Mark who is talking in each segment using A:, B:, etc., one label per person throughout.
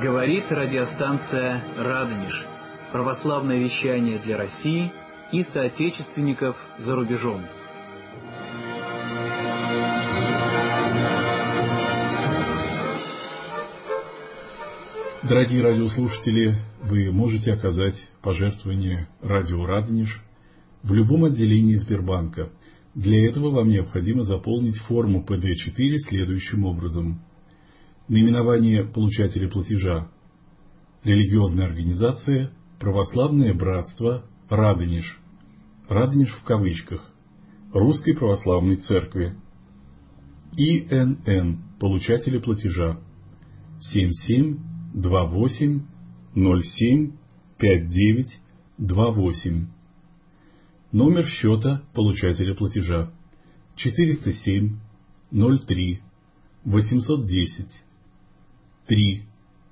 A: Говорит радиостанция «Радонеж». Православное вещание для России и соотечественников за рубежом.
B: Дорогие радиослушатели, вы можете оказать пожертвование радио «Радонеж» в любом отделении Сбербанка. Для этого вам необходимо заполнить форму ПД-4 следующим образом. Наименование получателя платежа: религиозная организация «Православное братство Радонеж», Радонеж в кавычках, Русской Православной Церкви. ИНН получателя платежа 7728075928. Номер счета получателя платежа 407 03 810 3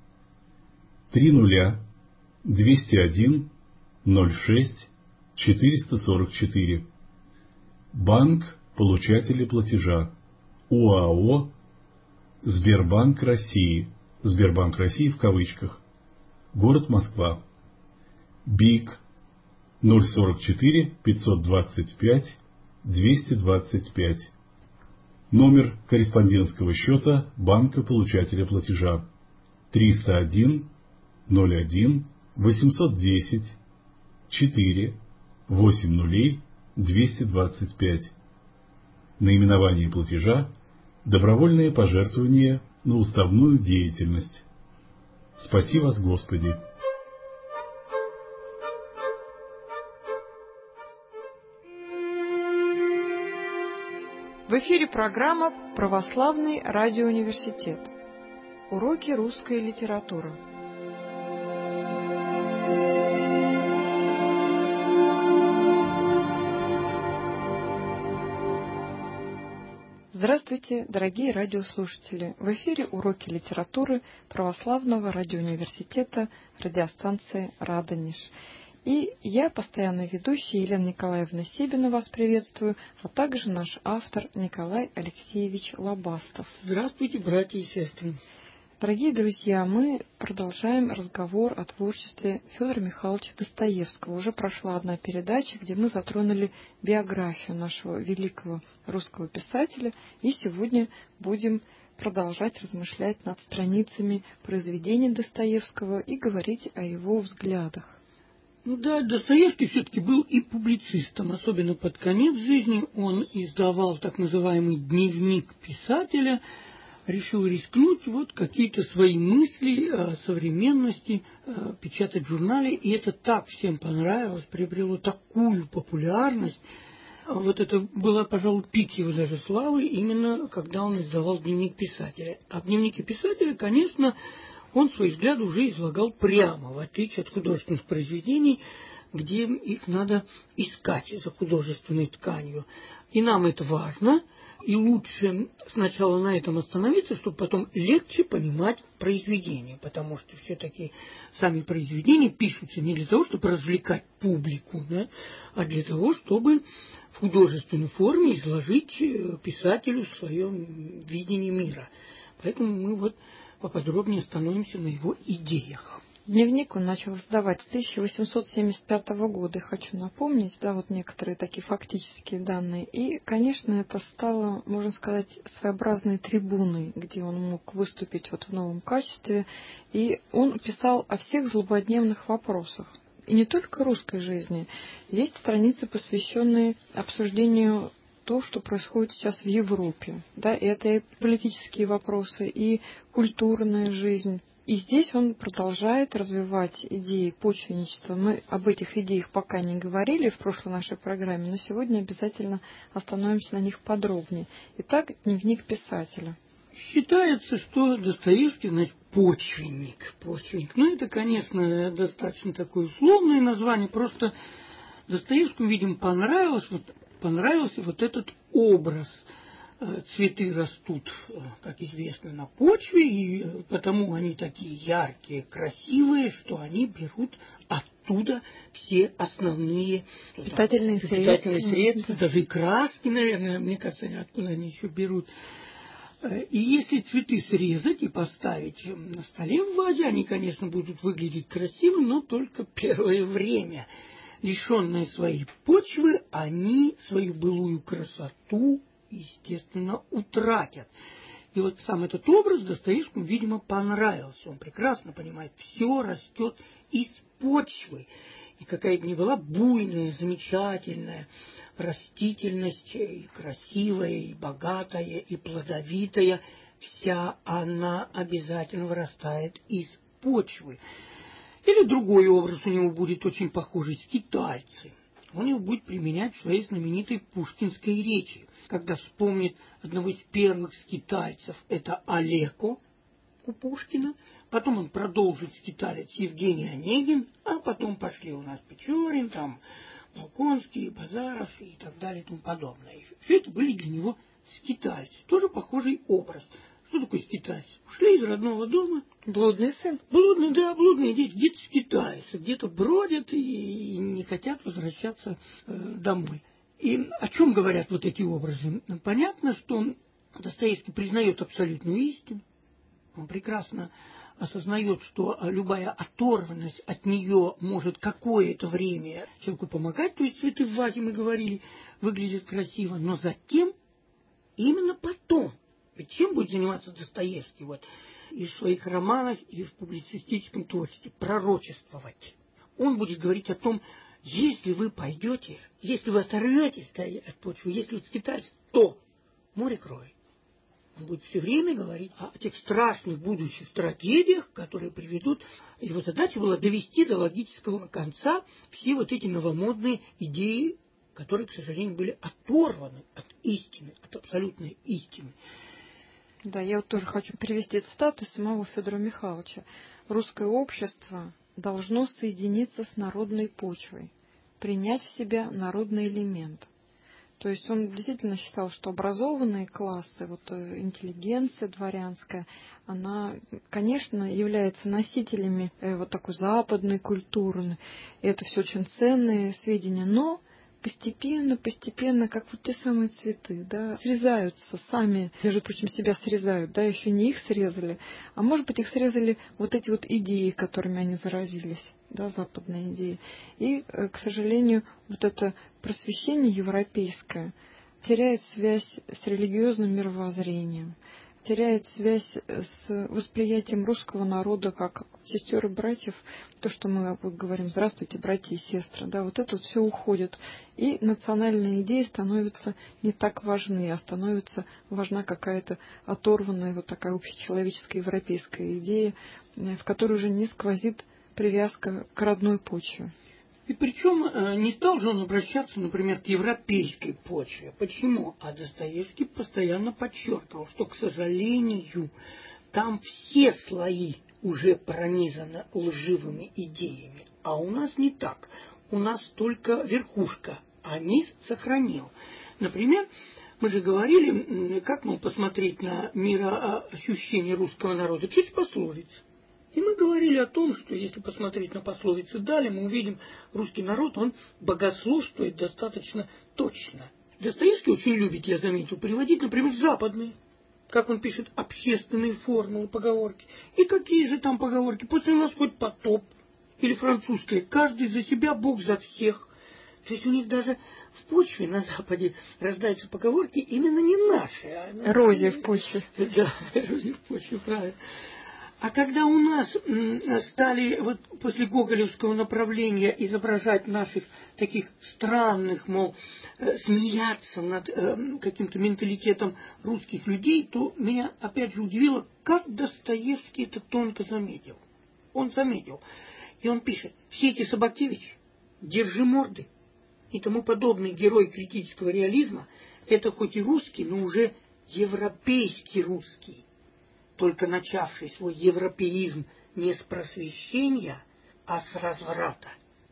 B: 30 201 06 444. Банк получателя платежа УАО Сбербанк России, Сбербанк России в кавычках, город Москва. БИК 044 525 225. Номер корреспондентского счета банка получателя платежа 301 01 810 4 80 225. Наименование платежа: добровольное пожертвование на уставную деятельность. Спаси вас, Господи!
C: В эфире программа «Православный радиоуниверситет». Уроки русской литературы. Здравствуйте, дорогие радиослушатели! В эфире уроки литературы Православного радиоуниверситета радиостанции «Радонеж». И я, постоянный ведущий Елена Николаевна Себина, вас приветствую, а также наш автор Николай Алексеевич Лобастов.
D: Здравствуйте, братья и сестры!
C: Дорогие друзья, мы продолжаем разговор о творчестве Федора Михайловича Достоевского. Уже прошла одна передача, где мы затронули биографию нашего великого русского писателя, и сегодня будем продолжать размышлять над страницами произведений Достоевского и говорить о его взглядах.
D: Ну да, Достоевский все-таки был и публицистом, особенно под конец жизни. Он издавал так называемый дневник писателя, решил рискнуть, какие-то свои мысли о современности печатать в журнале, и это так всем понравилось, приобрело такую популярность. Это было, пожалуй, пик его даже славы, именно когда он издавал дневник писателя. А в дневнике писателя, конечно, он свои взгляды уже излагал прямо, в отличие от художественных произведений, где их надо искать за художественной тканью. И нам это важно, и лучше сначала на этом остановиться, чтобы потом легче понимать произведения, потому что все-таки сами произведения пишутся не для того, чтобы развлекать публику, да, а для того, чтобы в художественной форме изложить писателю свое видение мира. Поэтому мы поподробнее остановимся на его идеях.
C: Дневник он начал издавать с 1875 года, хочу напомнить, некоторые такие фактические данные. И, конечно, это стало, можно сказать, своеобразной трибуной, где он мог выступить в новом качестве. И он писал о всех злободневных вопросах. И не только русской жизни. Есть страницы, посвященные обсуждению того, что происходит сейчас в Европе. Да, и это и политические вопросы, и культурная жизнь. И здесь он продолжает развивать идеи почвенничества. Мы об этих идеях пока не говорили в прошлой нашей программе, но сегодня обязательно остановимся на них подробнее. Итак, дневник писателя.
D: Считается, что Достоевский, почвенник. Это, конечно, достаточно такое условное название. Просто Достоевскому, видимо, понравился этот образ. Цветы растут, как известно, на почве, и потому они такие яркие, красивые, что они берут оттуда все основные питательные средства, даже и краски, наверное, мне кажется, откуда они еще берут. И если цветы срезать и поставить на столе в вазе, они, конечно, будут выглядеть красиво, но только первое время. Лишенные своей почвы, они свою былую красоту, естественно, утратят. И вот сам этот образ Достоевскому, видимо, понравился. Он прекрасно понимает, все растет из почвы. И какая бы ни была буйная, замечательная растительность, и красивая, и богатая, и плодовитая, вся она обязательно вырастает из почвы. Или другой образ у него будет очень похожий – скитальцы. Он его будет применять в своей знаменитой пушкинской речи, когда вспомнит одного из первых скитальцев – это Олеко у Пушкина. Потом он продолжит скиталец Евгений Онегин, а потом пошли у нас Печорин, там Волконский, Базаров и так далее и тому подобное. Все это были для него скитальцы. Тоже похожий образ. Что такое скитальцы? Ушли из родного дома.
C: Блудный сын.
D: Блудные дети где-то скитаются, где-то бродят и не хотят возвращаться домой. И о чем говорят вот эти образы? Понятно, что Достоевский признает абсолютную истину. Он прекрасно осознает, что любая оторванность от нее может какое-то время человеку помогать, то есть цветы в вазе, мы говорили, выглядят красиво, но затем, именно потом, ведь чем будет заниматься Достоевский вот, и в своих романах, и в публицистическом творчестве? Пророчествовать. Он будет говорить о том, если вы пойдете, если вы оторветесь от почвы, если вы скитаетесь, то море крови. Он будет все время говорить о тех страшных будущих трагедиях, которые приведут. Его задача была довести до логического конца все вот эти новомодные идеи, которые, к сожалению, были оторваны от истины, от абсолютной истины.
C: Да, я вот тоже хочу привести цитату самого Федора Михайловича. «Русское общество должно соединиться с народной почвой, принять в себя народный элемент». То есть он действительно считал, что образованные классы, вот интеллигенция дворянская, она, конечно, является носителями вот такой западной культуры. И это все очень ценные сведения, но постепенно, как вот те самые цветы, да, срезаются сами, между прочим, себя срезают, да, еще не их срезали, а может быть их срезали вот эти вот идеи, которыми они заразились, да, западные идеи. И, к сожалению, вот это просвещение европейское теряет связь с религиозным мировоззрением, теряет связь с восприятием русского народа как сестер и братьев, то, что мы вот говорим «здравствуйте, братья и сестры», да, вот это вот все уходит, и национальные идеи становятся не так важны, а становится важна какая-то оторванная вот такая общечеловеческая европейская идея, в которой уже не сквозит привязка к родной почве.
D: И причем не стал же он обращаться, например, к европейской почве. Почему? А Достоевский постоянно подчеркивал, что, к сожалению, там все слои уже пронизаны лживыми идеями. А у нас не так. У нас только верхушка, а низ сохранил. Например, мы же говорили, как нам посмотреть на мироощущение русского народа через пословицы. И мы говорили о том, что если посмотреть на пословицы далее, мы увидим, русский народ, он богословствует достаточно точно. Достоевский очень любит, я заметил, переводить, например, западные. Как он пишет, общественные формулы, поговорки. И какие же там поговорки? После нас хоть потоп. Или французская. Каждый за себя, Бог за всех. То есть у них даже в почве на Западе рождаются поговорки именно не наши.
C: Эрозия в почве.
D: Да, эрозия в почве, правильно. А когда у нас стали вот после гоголевского направления изображать наших таких странных, мол, смеяться над каким-то менталитетом русских людей, то меня опять же удивило, как Достоевский это тонко заметил. Он заметил. И он пишет, все эти Собакевичи, держи морды и тому подобные герои критического реализма, это хоть и русский, но уже европейский русский, только начавший свой европеизм не с просвещения, а с разврата.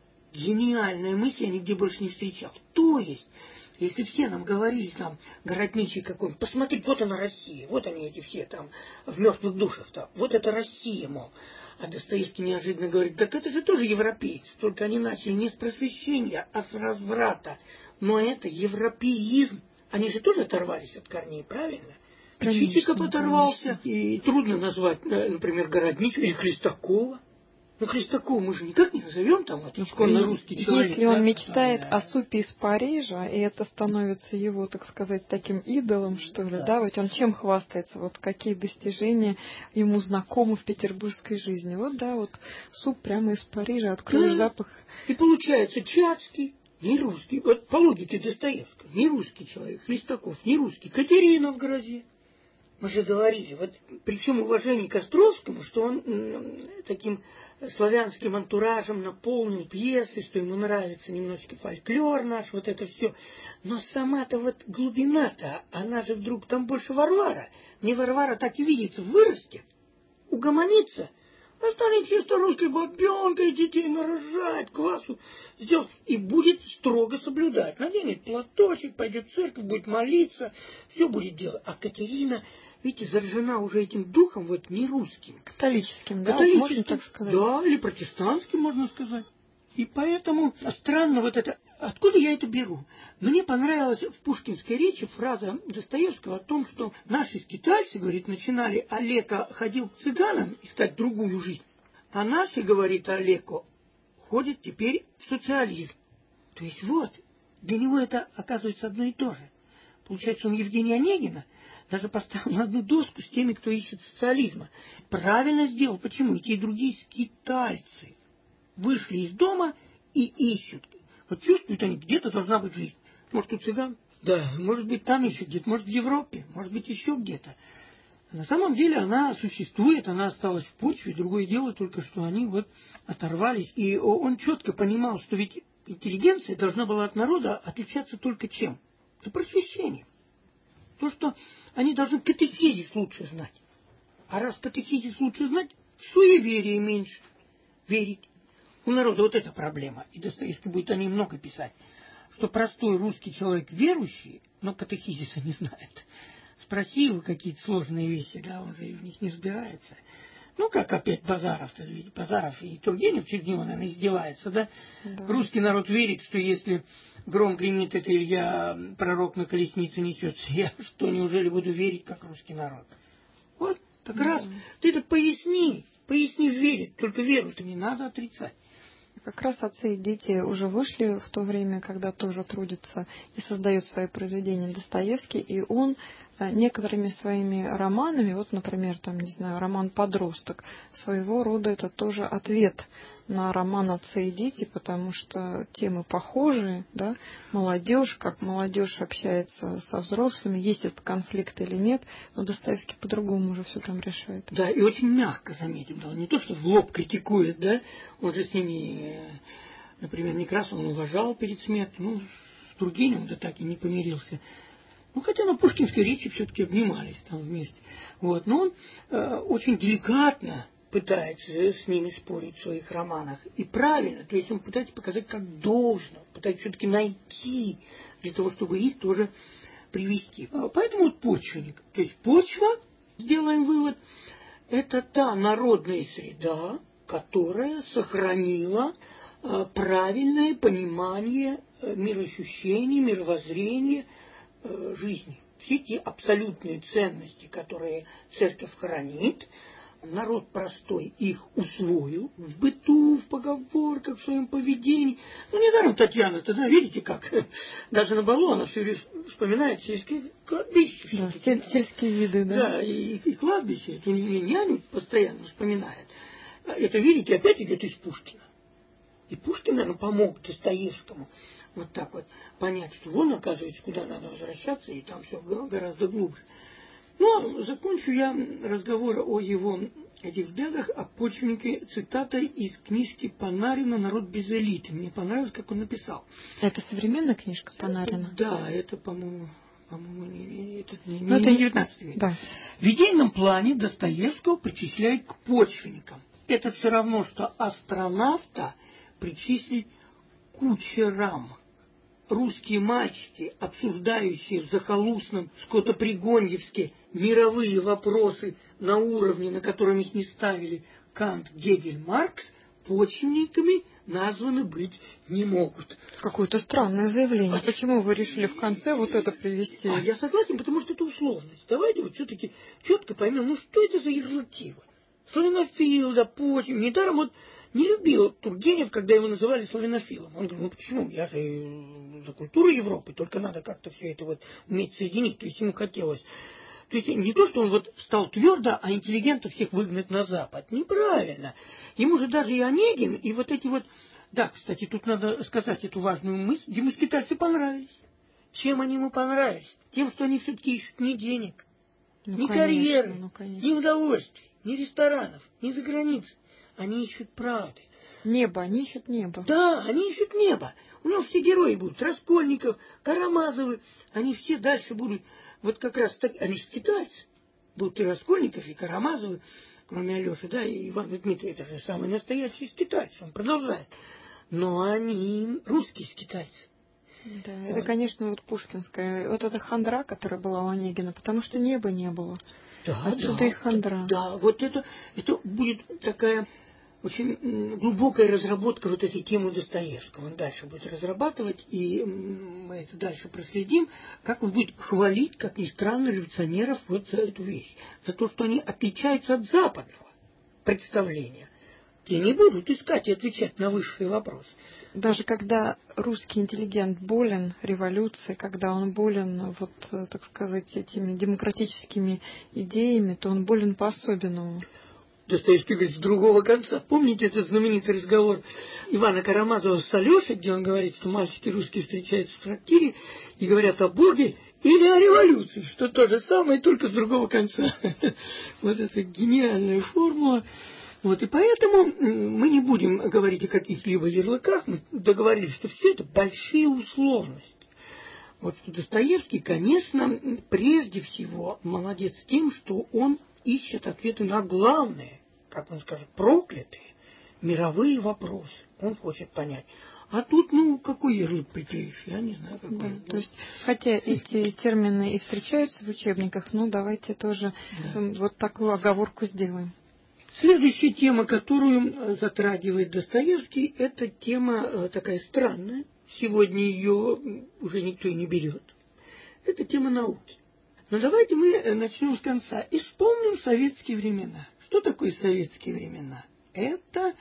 D: Гениальная мысль я нигде больше не встречал. То есть, если все нам говорили, там, городничий какой-нибудь, посмотри, вот она Россия, вот они эти все там в мертвых душах-то, вот это Россия, мол. А Достоевский неожиданно говорит, так это же тоже европейцы, только они начали не с просвещения, а с разврата. Но это европеизм. Они же тоже оторвались от корней, правильно? Чичиков
C: Конечно,
D: оторвался.
C: конечно.
D: И трудно назвать, например, Городничего или Хлестакова. Но Хлестакова мы же никак не назовем там, вот, исконно русский человек.
C: Если он мечтает о супе из Парижа, и это становится его, так сказать, таким идолом, что ли, да, вот он чем хвастается, вот какие достижения ему знакомы в петербургской жизни. Вот, да, вот суп прямо из Парижа, откроешь запах.
D: И получается, Чацкий не русский, вот по логике Достоевского, не русский человек, Хлестаков не русский, Катерина в грозе. Мы же говорили, вот при всем уважении к Островскому, что он таким славянским антуражем наполнил пьесы, что ему нравится немножечко фольклор наш, вот это все. Но сама-то вот глубина-то, она же вдруг там больше Варвара. Мне Варвара так и видится, вырастет, угомонится, а станет чисто русской бабенкой, детей нарожает, квасу сделать, и будет строго соблюдать. Наденет платочек, пойдет в церковь, будет молиться, все будет делать. А Катерина, видите, заражена уже этим духом вот не русским.
C: Католическим, да,
D: Католическим,
C: можно так сказать.
D: да, или протестантским, можно сказать. И поэтому странно вот это. Откуда я это беру? Мне понравилась в пушкинской речи фраза Достоевского о том, что наши скитальцы, говорит, начинали Олеко ходил к цыганам искать другую жизнь, а наши, говорит Олеко, ходят теперь в социализм. То есть вот, для него это оказывается одно и то же. Получается, он Евгения Онегина даже поставил на одну доску с теми, кто ищет социализма. Правильно сделал. Почему? И те, и другие скитальцы вышли из дома и ищут. Вот чувствуют они, где-то должна быть жизнь. Может, у цыган? Да, может быть, там еще где-то, может, в Европе, может быть, еще где-то. На самом деле она существует, она осталась в почве. Другое дело только, что они вот оторвались. И он четко понимал, что ведь интеллигенция должна была от народа отличаться только чем? Это просвещение. То, что они должны катехизис лучше знать. А раз катехизис лучше знать, суеверие меньше верить. У народа вот эта проблема, и Достоевский будет о ней много писать, что простой русский человек верующий, но катехизиса не знает. Спроси его какие-то сложные вещи, да, он же в них не разбирается. Ну, как опять Базаров-то, ведь Базаров и Тургенев через него, наверное, издевается, да? Да. Русский народ верит, что если гром гремит, это Илья, пророк на колеснице несется. Я что, неужели буду верить, как русский народ? Вот, как раз, ты это поясни верить, только веру-то не надо отрицать.
C: Как раз отцы и дети уже вышли в то время, когда тоже трудится и создает свои произведения Достоевский, и он некоторыми своими романами, вот, например, там, не знаю, роман «Подросток», своего рода это тоже ответ на роман «Отцы и дети», потому что темы похожие, да, молодежь, как молодежь общается со взрослыми, есть этот конфликт или нет, но Достоевский по-другому уже все там решает.
D: Да, и очень мягко, заметим, да, не то, что в лоб критикует, да, он же с ними, например, Некрасова он уважал перед смертью, ну, с Тургеневым да так и не помирился. Ну, хотя на пушкинской речи все-таки обнимались там вместе. Вот. Но он очень деликатно пытается с ними спорить в своих романах. И правильно, то есть он пытается показать, как должно, пытается все-таки найти для того, чтобы их тоже привести. Поэтому вот почвенник. То есть почва, сделаем вывод, это та народная среда, которая сохранила правильное понимание мироощущения, мировоззрения, жизни. Все те абсолютные ценности, которые церковь хранит, народ простой их усвоил в быту, в поговорках, в своем поведении. Ну, недаром Татьяна тогда, видите как, даже на балу она все время вспоминает сельские кладбища.
C: Да, сельские виды, да.
D: Да, и кладбище, это у нее няню постоянно вспоминает. Это, видите, опять идет из Пушкина. И Пушкин, наверное, помог Достоевскому вот так вот понять, что вон, оказывается, куда надо возвращаться, и там все гораздо глубже. Ну, закончу я разговор о его этих взглядах, о почвеннике цитатой из книжки Панарина «Народ без элиты». Мне понравилось, как он написал.
C: Это современная книжка Панарина?
D: Да, это, по-моему, не 19 век.
C: Да.
D: В идейном плане Достоевского причисляют к почвенникам. Это все равно, что астронавта причислить к кучерам. Русские мальчики, обсуждающие в захолустном скотопригоньевске мировые вопросы на уровне, на котором их не ставили Кант, Гегель, Маркс, почвенниками названы быть не могут.
C: Какое-то странное заявление. Почему вы решили в конце вот это привести?
D: Я согласен, потому что это условность. Давайте вот все-таки четко поймем, ну что это за ярлыки? Славянофил, допустим. Недаром вот не любил Тургенев, когда его называли славянофилом. Он говорит, ну почему? Я же за культуру Европы, только надо как-то все это вот уметь соединить. То есть ему хотелось. То есть не то, что он вот стал твердо, а интеллигентов всех выгнать на Запад. Неправильно. Ему же даже и Онегин, и вот эти вот... Да, кстати, тут надо сказать эту важную мысль. Ему скитальцы понравились. Чем они ему понравились? Тем, что они все-таки ищут не денег, ни карьеры, ни удовольствий, ни ресторанов, ни за границей. Они ищут правды.
C: Небо, они ищут небо.
D: Да, они ищут небо. У нас все герои будут. Раскольников, Карамазовы. Они все дальше будут... Вот как раз так, они же скитальцы. Будут и Раскольников, и Карамазовы, кроме Алеши, да, и Ивана Дмитрия. Это же самый настоящий скитальц. Он продолжает. Но они русские скитальцы.
C: Да, это, конечно, вот пушкинская. Вот эта хандра, которая была у Онегина, потому что неба не было.
D: Да,
C: отсюда
D: да,
C: и хандра.
D: Да, вот это будет такая очень глубокая разработка вот этой темы Достоевского. Он дальше будет разрабатывать, и мы это дальше проследим, как он будет хвалить, как ни странно, революционеров вот за эту вещь. За то, что они отличаются от западного представления. Те не будут искать и отвечать на высшие вопросы.
C: Даже когда русский интеллигент болен революцией, когда он болен, вот, так сказать, этими демократическими идеями, то он болен по-особенному.
D: Достоевский говорит, с другого конца. Помните этот знаменитый разговор Ивана Карамазова с Алешей, где он говорит, что мальчики русские встречаются в трактире и говорят о Боге или о революции, что то же самое, только с другого конца. Вот это гениальная формула. Вот, и поэтому мы не будем говорить о каких-либо ярлыках, мы договорились, что все это большие условности. Вот что Достоевский, конечно, прежде всего молодец тем, что он ищет ответы на главные, как он скажет, проклятые мировые вопросы. Он хочет понять. А тут, какой ярлык приклеишь? Я не знаю, какой.
C: Да, то есть, хотя эти термины и встречаются в учебниках, давайте тоже вот такую оговорку сделаем.
D: Следующая тема, которую затрагивает Достоевский, это тема такая странная. Сегодня ее уже никто и не берет. Это тема науки. Но давайте мы начнем с конца и вспомним советские времена. Что такое советские времена? Это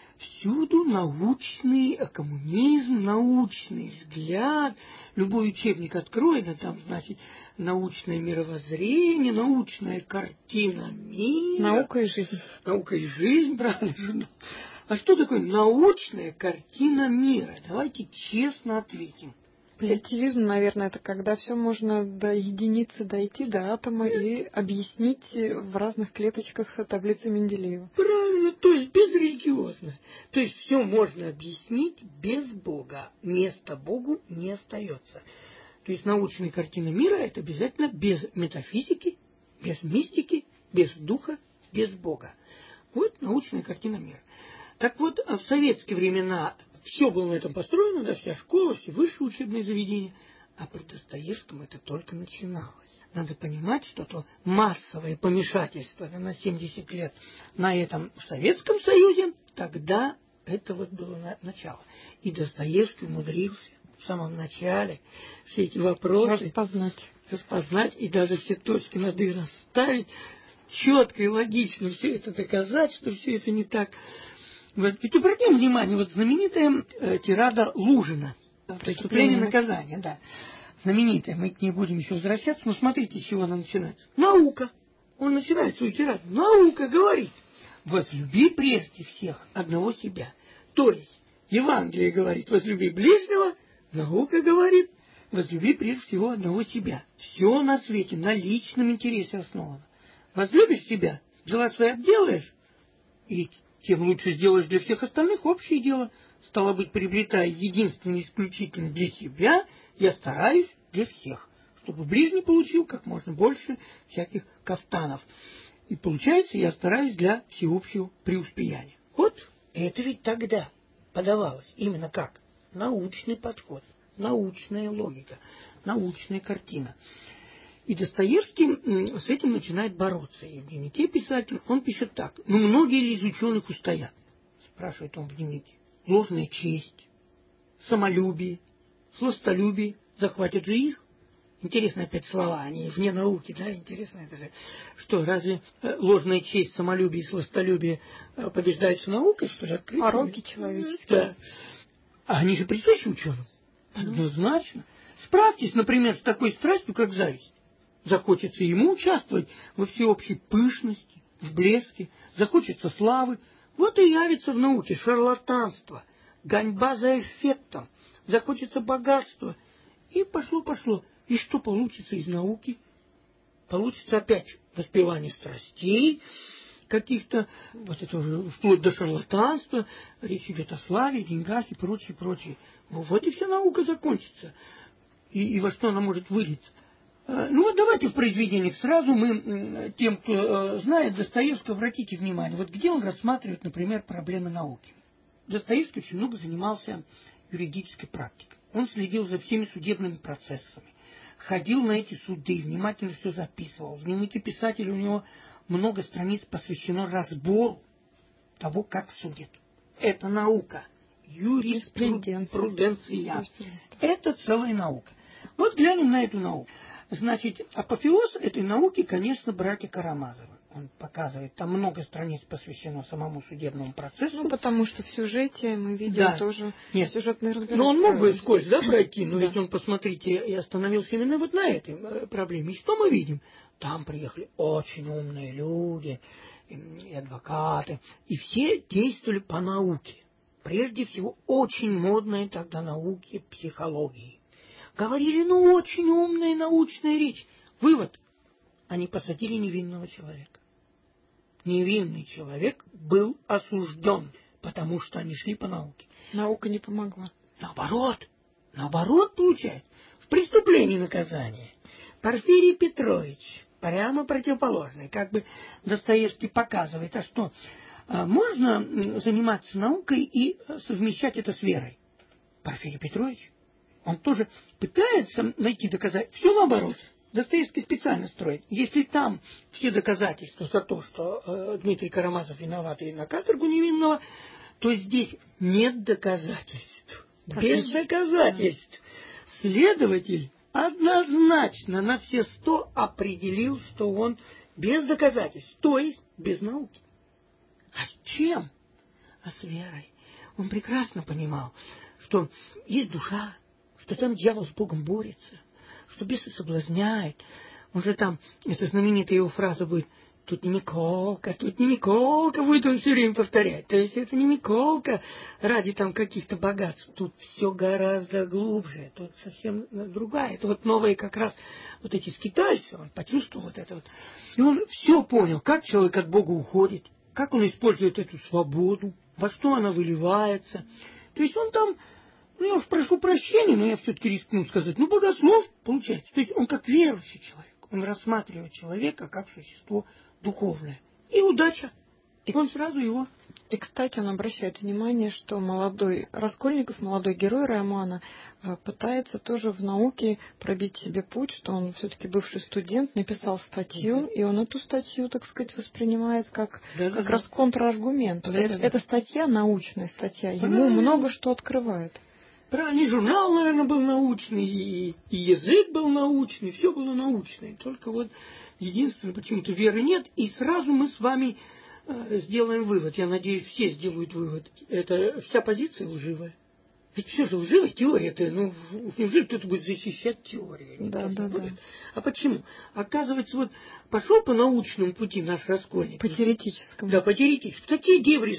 D: всюду научный коммунизм, научный взгляд. Любой учебник открой, там, значит, научное мировоззрение, научная картина мира.
C: Наука и жизнь.
D: Наука и жизнь, правильно. А что такое научная картина мира? Давайте честно ответим.
C: Позитивизм, наверное, это когда все можно до единицы дойти, до атома и объяснить в разных клеточках таблицы Менделеева.
D: Правильно, то есть безрелигиозно. То есть все можно объяснить без Бога. Места Богу не остается. То есть научная картина мира – это обязательно без метафизики, без мистики, без духа, без Бога. Вот научная картина мира. Так вот, в советские времена все было на этом построено, да, вся школа, все высшие учебные заведения. А при Достоевском это только начиналось. Надо понимать, что то массовое помешательство на 70 лет на этом в Советском Союзе, тогда это вот было начало. И Достоевский умудрился в самом начале все эти вопросы распознать и даже все точки над «и» расставить, четко и логично все это доказать, что все это не так. Вот, ведь обратим внимание, вот знаменитая тирада Лужина «Преступление и наказание», да. Знаменитая, мы к ней будем еще возвращаться, но смотрите, с чего она начинается. Наука. Он начинает свою тираду. Наука говорит, возлюби прежде всех одного себя. То есть, Евангелие говорит, возлюби ближнего, наука говорит, возлюби прежде всего одного себя. Все на свете на личном интересе основано. Возлюбишь себя, дела свои обделаешь, и тем лучше сделаешь для всех остальных общее дело. Стало быть, приобретая единственно исключительно для себя, я стараюсь для всех, чтобы ближний получил как можно больше всяких кафтанов. И получается, я стараюсь для всеобщего преуспеяния. Вот это ведь тогда подавалось именно как научный подход, научная логика, научная картина. И Достоевский с этим начинает бороться. И в дневнике писатель, он пишет так. Многие ли из ученых устоят? Спрашивает он в дневнике. ложная честь, самолюбие, сластолюбие захватят же их. Интересно опять слова, они вне науки, да, интересно это же. Что, разве ложная честь, самолюбие и сластолюбие побеждаются наукой, что ли, открыто?
C: Пороки человеческие.
D: Да. А они же присущи ученым. Однозначно. Справьтесь, например, с такой страстью, как зависть. Захочется ему участвовать во всеобщей пышности, в блеске, захочется славы. Вот и явится в науке шарлатанство, гоньба за эффектом, захочется богатства. И пошло. И что получится из науки? Получится опять воспевание страстей, каких-то, вот это уже вплоть до шарлатанства, речь идет о славе, деньгах и прочее. Вот и вся наука закончится. И во что она может вылиться? Ну вот давайте в произведениях сразу мы, тем, кто знает Достоевского, обратите внимание, вот где он рассматривает, например, проблемы науки. Достоевский очень много занимался юридической практикой. Он следил за всеми судебными процессами, ходил на эти суды, внимательно все записывал. В дневнике писателя у него много страниц посвящено разбору того, как судят. Это наука. Юриспруденция. Это целая наука. Вот глянем на эту науку. Значит, апофеоз этой науки, конечно, братья Карамазовы. Он показывает, там много страниц посвящено самому судебному процессу.
C: Ну, потому что в сюжете мы видим тоже сюжетный разбор.
D: Но он мог бы вскользь, пройти, но ведь он, посмотрите, и остановился именно вот на этой проблеме. И что мы видим? Там приехали очень умные люди, и адвокаты, и все действовали по науке. Прежде всего, очень модной тогда науке психологии. Говорили, очень умная научная речь. Вывод. Они посадили невинного человека. Невинный человек был осужден, потому что они шли по науке.
C: Наука не помогла.
D: Наоборот получается. В преступлении наказание. Порфирий Петрович, прямо противоположный. Как бы Достоевский показывает, а что, можно заниматься наукой и совмещать это с верой? Порфирий Петрович, он тоже пытается найти доказательства. Все наоборот. Достоевский специально строит. Если там все доказательства за то, что Дмитрий Карамазов виноват и на каторгу невинного, то здесь нет доказательств. Без доказательств. Следователь однозначно на все 100 определил, что он без доказательств, то есть без науки. А с чем? А с верой. Он прекрасно понимал, что есть душа, что там дьявол с Богом борется, что бесы соблазняет. Он же там, эта знаменитая его фраза будет, тут не Миколка, будет он все время повторять. То есть это не Миколка ради там каких-то богатств. Тут все гораздо глубже, тут совсем другая. Это вот новые как раз вот эти скитальцы, он почувствовал вот это вот. И он все понял, как человек от Бога уходит, как он использует эту свободу, во что она выливается. То есть он там, я уж прошу прощения, но я все-таки рискну сказать, богослов получается. То есть он как верующий человек. Он рассматривает человека как существо духовное. И удача. И он сразу его...
C: И, кстати, он обращает внимание, что молодой Раскольников, молодой герой романа, пытается тоже в науке пробить себе путь, что он все-таки бывший студент, написал статью, и он эту статью, так сказать, воспринимает как раз контраргумент. Это статья, научная статья, ему много что открывает.
D: Правильно, и журнал, наверное, был научный, и язык был научный, все было научное. Только вот единственное, почему-то веры нет, и сразу мы с вами сделаем вывод. Я надеюсь, все сделают вывод. Это вся позиция лживая. Ведь все же лживая теория-то. Неужели кто-то будет защищать теорию?
C: Да.
D: А почему? Оказывается, вот пошел по научному пути наш Раскольников.
C: По теоретическому.
D: Да, по теоретическому. В такие дебри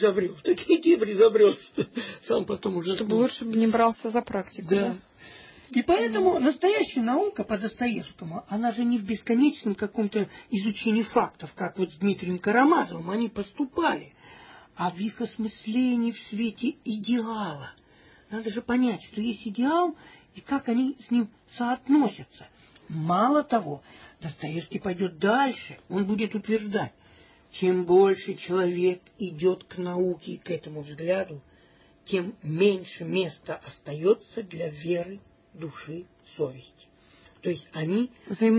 D: забрел, что сам потом уже...
C: Чтобы лучше бы не брался за практику.
D: Да. И поэтому настоящая наука по Достоевскому, она же не в бесконечном каком-то изучении фактов, как вот с Дмитрием Карамазовым они поступали, а в их осмыслении в свете идеала. Надо же понять, что есть идеал, и как они с ним соотносятся. Мало того, Достоевский пойдет дальше, он будет утверждать, чем больше человек идет к науке и к этому взгляду, тем меньше места остается для веры, души, совести. То есть они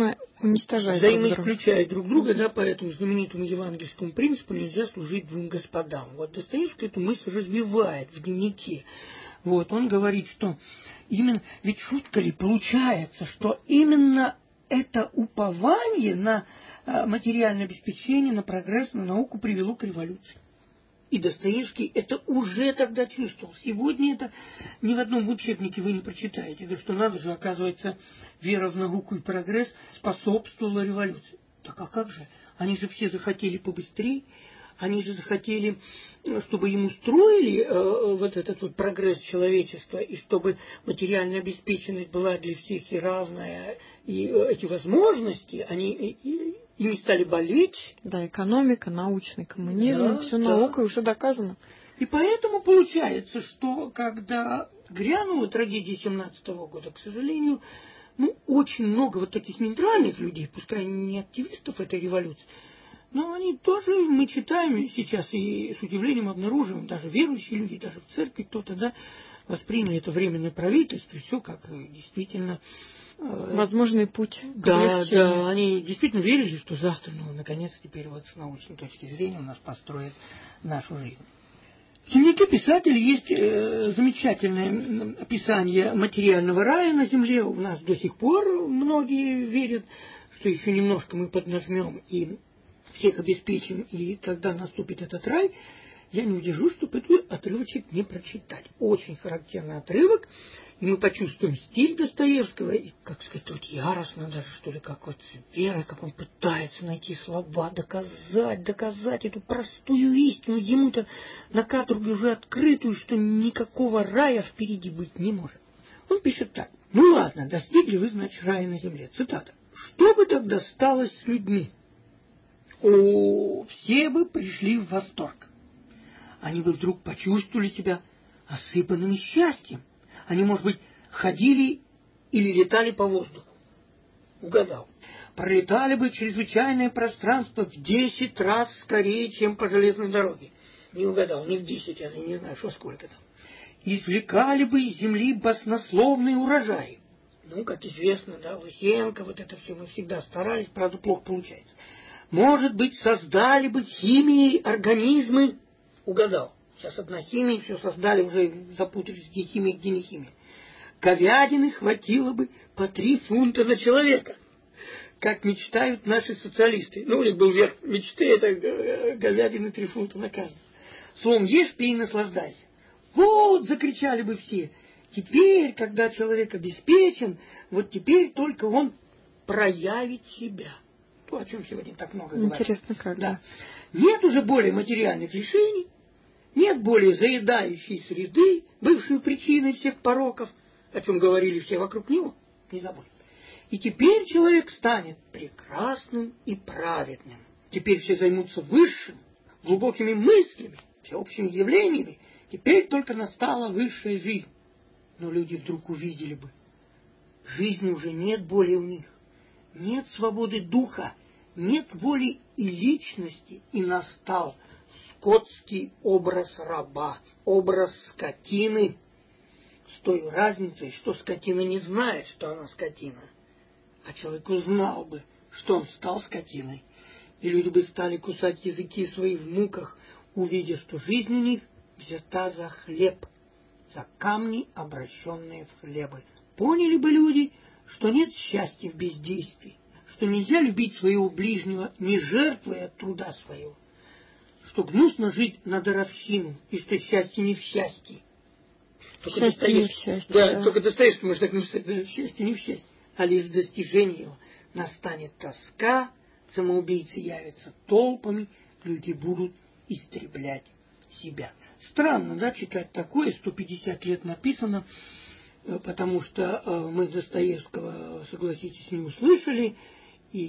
C: взаимоисключают
D: друг друга, да, по этому знаменитому евангельскому принципу нельзя служить двум господам. Вот Достоевский эту мысль развивает в дневнике. Вот, он говорит, что именно, ведь шутка ли получается, что именно это упование на материальное обеспечение, на прогресс, на науку привело к революции. И Достоевский это уже тогда чувствовал. Сегодня это ни в одном учебнике вы не прочитаете. Да что надо же, оказывается, вера в науку и прогресс способствовала революции. Так а как же? Они же все захотели побыстрее. Они же захотели, чтобы им устроили вот этот вот прогресс человечества, и чтобы материальная обеспеченность была для всех и равная, и эти возможности, они ими стали болеть.
C: Да, экономика, научный коммунизм,
D: да,
C: все
D: да.
C: наукой уже доказано.
D: И поэтому получается, что когда грянула трагедия 17-го года, к сожалению, очень много вот таких нейтральных людей, пускай не активистов этой революции, но они тоже, мы читаем сейчас и с удивлением обнаруживаем, даже верующие люди, даже в церкви кто-то, да, восприняли это временное правительство, и все как действительно...
C: Возможный путь к
D: облегчению. Да, они действительно верили, что завтра, наконец, теперь вот с научной точки зрения у нас построят нашу жизнь. В дневнике писателя есть замечательное описание материального рая на земле. У нас до сих пор многие верят, что еще немножко мы поднажмем и всех обеспечим, и тогда наступит этот рай. Я не удержусь, чтобы этот отрывочек не прочитать. Очень характерный отрывок, и мы почувствуем стиль Достоевского, и, как сказать, вот яростно даже, что ли, как вот вера, как он пытается найти слова, доказать эту простую истину, ему-то на каторге уже открытую, что никакого рая впереди быть не может. Он пишет так. Ладно, достигли вы, значит, рая на земле. Цитата. Что бы тогда стало с людьми? Все бы пришли в восторг. Они бы вдруг почувствовали себя осыпанными счастьем. Они, может быть, ходили или летали по воздуху. Угадал. Пролетали бы чрезвычайное пространство в 10 раз скорее, чем по железной дороге. Не угадал, не в 10, я не знаю, что сколько там. Извлекали бы из земли баснословные урожаи. Как известно, да, Лысенко, вот это все мы всегда старались, правда, плохо получается. Может быть, создали бы химией организмы. Угадал. Сейчас одна химия, все создали, уже запутались, где химия, где не химия. Говядины хватило бы по 3 фунта на человека. Как мечтают наши социалисты. У них был верх мечты, это говядины 3 фунта на каждого. Словом, ешь, пей, наслаждайся. Вот, закричали бы все. Теперь, когда человек обеспечен, вот теперь только он проявит себя. То, о чем сегодня так много говорят.
C: Интересно, как.
D: Да. Нет уже более материальных лишений, нет более заедающей среды, бывшей причиной всех пороков, о чем говорили все вокруг него, не забудь. И теперь человек станет прекрасным и праведным. Теперь все займутся высшим, глубокими мыслями, всеобщими явлениями. Теперь только настала высшая жизнь. Но люди вдруг увидели бы, жизни уже нет более у них. Нет свободы духа, нет воли и личности, и настал скотский образ раба, образ скотины, с той разницей, что скотина не знает, что она скотина, а человек узнал бы, что он стал скотиной, и люди бы стали кусать языки свои в муках, увидя, что жизнь у них взята за хлеб, за камни, обращенные в хлебы. Поняли бы люди, что нет счастья в бездействии, что нельзя любить своего ближнего, не жертвуя от труда своего, что гнусно жить на даровщину, и что счастье не в счастье.
C: Счастье не в счастье.
D: Да, только Достоевский может так написать, да, счастье не в счастье, а лишь достижение его. Настанет тоска, самоубийцы явятся толпами, люди будут истреблять себя. Странно, да, читать такое, 150 лет написано, потому что мы Достоевского, согласитесь, не услышали, и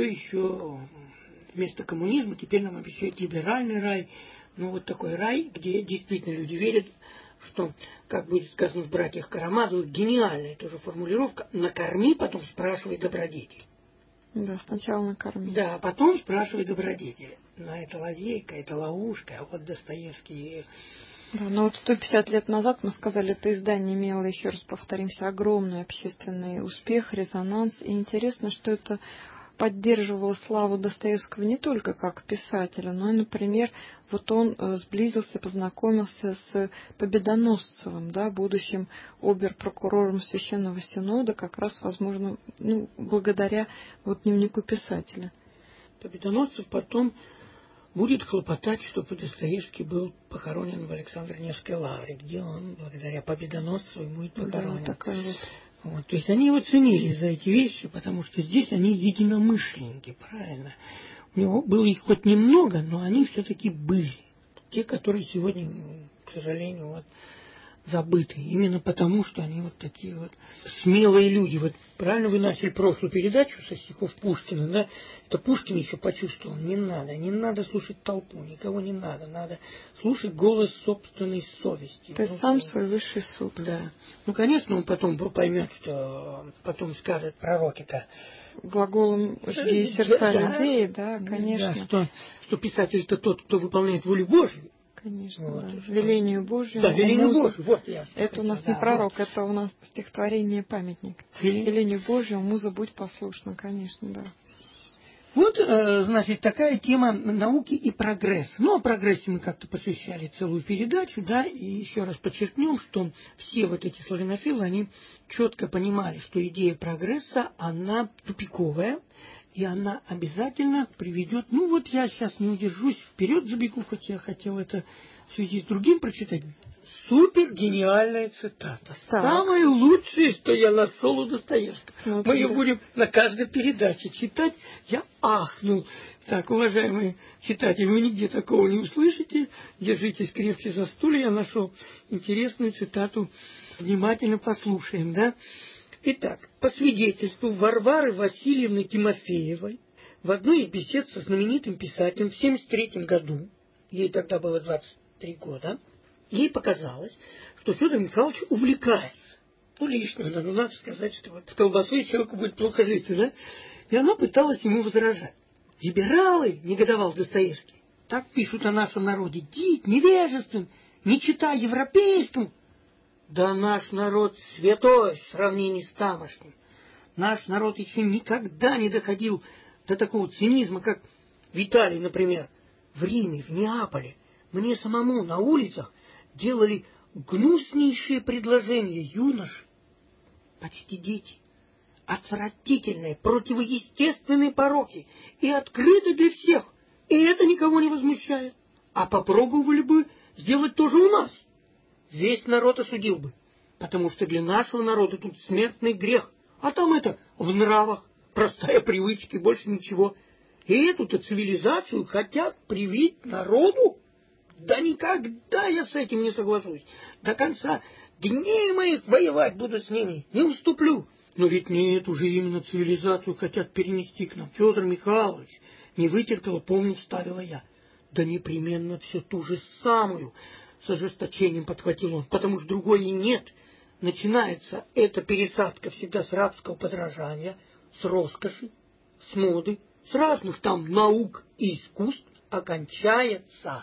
D: еще вместо коммунизма теперь нам обещают либеральный рай. Вот такой рай, где действительно люди верят, что, как будет сказано в «Братьях Карамазовых», гениальная тоже формулировка: накорми, потом спрашивай добродетель.
C: Да, сначала накорми.
D: Да, а потом спрашивай добродетеля. Но это лазейка, это ловушка. А вот Достоевский
C: Да, но вот 150 лет назад, мы сказали, это издание имело, еще раз повторимся, огромный общественный успех, резонанс. И интересно, что это поддерживало славу Достоевского не только как писателя, но и, например, вот он сблизился, познакомился с Победоносцевым, да, будущим обер-прокурором Священного Синода, как раз, возможно, благодаря вот дневнику писателя.
D: Победоносцев потом будет хлопотать, чтобы Достоевский был похоронен в Александро-Невской лавре, где он, благодаря Победоносцеву, будет похоронен.
C: Да, такая вот.
D: Вот, то есть они его ценили за эти вещи, потому что здесь они единомышленники, правильно? У него было их хоть немного, но они все-таки были. Те, которые сегодня, к сожалению, вот, забыты. Именно потому, что они вот такие вот смелые люди. Вот правильно вы начали прошлую передачу со стихов Пушкина, да? Это Пушкин еще почувствовал. Не надо слушать толпу, никого не надо. Надо слушать голос собственной совести.
C: То есть сам свой высший суд.
D: Да. Ну, конечно, он потом поймет, что потом скажет пророки-то.
C: Глаголом «жги сердца людей», да, конечно.
D: Да, что писатель-то тот, кто выполняет волю Божью.
C: Конечно,
D: вот,
C: да.
D: что...
C: Велению Божьему.
D: Да, велению Божьему. Вот я.
C: Это у нас не пророк, вот. Это у нас стихотворение «Памятник». Велению Божьему, муза, будь послушна, конечно, да.
D: Вот, значит, такая тема науки и прогресс. Ну, о прогрессе мы как-то посвящали целую передачу, да, и еще раз подчеркнем, что все вот эти славянофилы, они четко понимали, что идея прогресса, она тупиковая, и она обязательно приведет... Ну, вот я сейчас не удержусь, вперед забегу, хоть я хотел это в связи с другим прочитать. Супер гениальная цитата. Так. Самое лучшее, что я нашел у Достоевского. Мы ее будем на каждой передаче читать. Я ахнул. Так, уважаемые читатели, вы нигде такого не услышите. Держитесь крепче за стулья. Я нашел интересную цитату. Внимательно послушаем, да? Итак, по свидетельству Варвары Васильевны Тимофеевой, в одной из бесед со знаменитым писателем в 1973 году, ей тогда было 23 года, ей показалось, что Федор Михайлович увлекается. Ну, лишнего, да, ну, надо сказать, что вот с колбасой человеку будет плохо жить, да? И она пыталась ему возражать. «Либералы», — негодовал Достоевский, — «так пишут о нашем народе, дик, невежествен, не читай европейскому». Да наш народ святой в сравнении с тамошним. Наш народ еще никогда не доходил до такого цинизма, как в Италии, например, в Риме, в Неаполе. Мне самому на улицах делали гнуснейшие предложения юноши, почти дети, отвратительные, противоестественные пороки и открыты для всех. И это никого не возмущает. А попробовали бы сделать тоже у нас. Весь народ осудил бы, потому что для нашего народа тут смертный грех, а там это в нравах, простая привычка и больше ничего. И эту-то цивилизацию хотят привить народу? Да никогда я с этим не соглашусь. До конца дней моих воевать буду с ними, не уступлю. Но ведь не эту же именно цивилизацию хотят перенести к нам. Федор Михайлович, не вытерпела, помню, вставила я. Да непременно все ту же самую, с ожесточением подхватил он, потому что другой и нет. Начинается эта пересадка всегда с рабского подражания, с роскоши, с моды, с разных там наук и искусств, окончается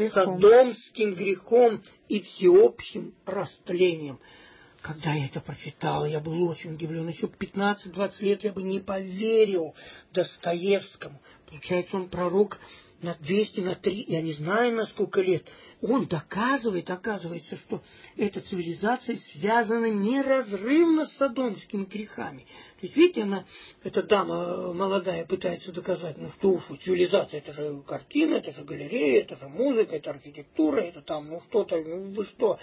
D: содомским грехом и всеобщим растлением. Когда я это прочитал, я был очень удивлен. Еще 15-20 лет я бы не поверил Достоевскому. Получается, он пророк на 200, на 3, я не знаю, на сколько лет. Он доказывает, оказывается, что эта цивилизация связана неразрывно с содомскими грехами. То есть, видите, она, эта дама молодая пытается доказать, ну что уж, цивилизация, это же картина, это же галерея, это же музыка, это архитектура, это там, ну что-то, ну вы что.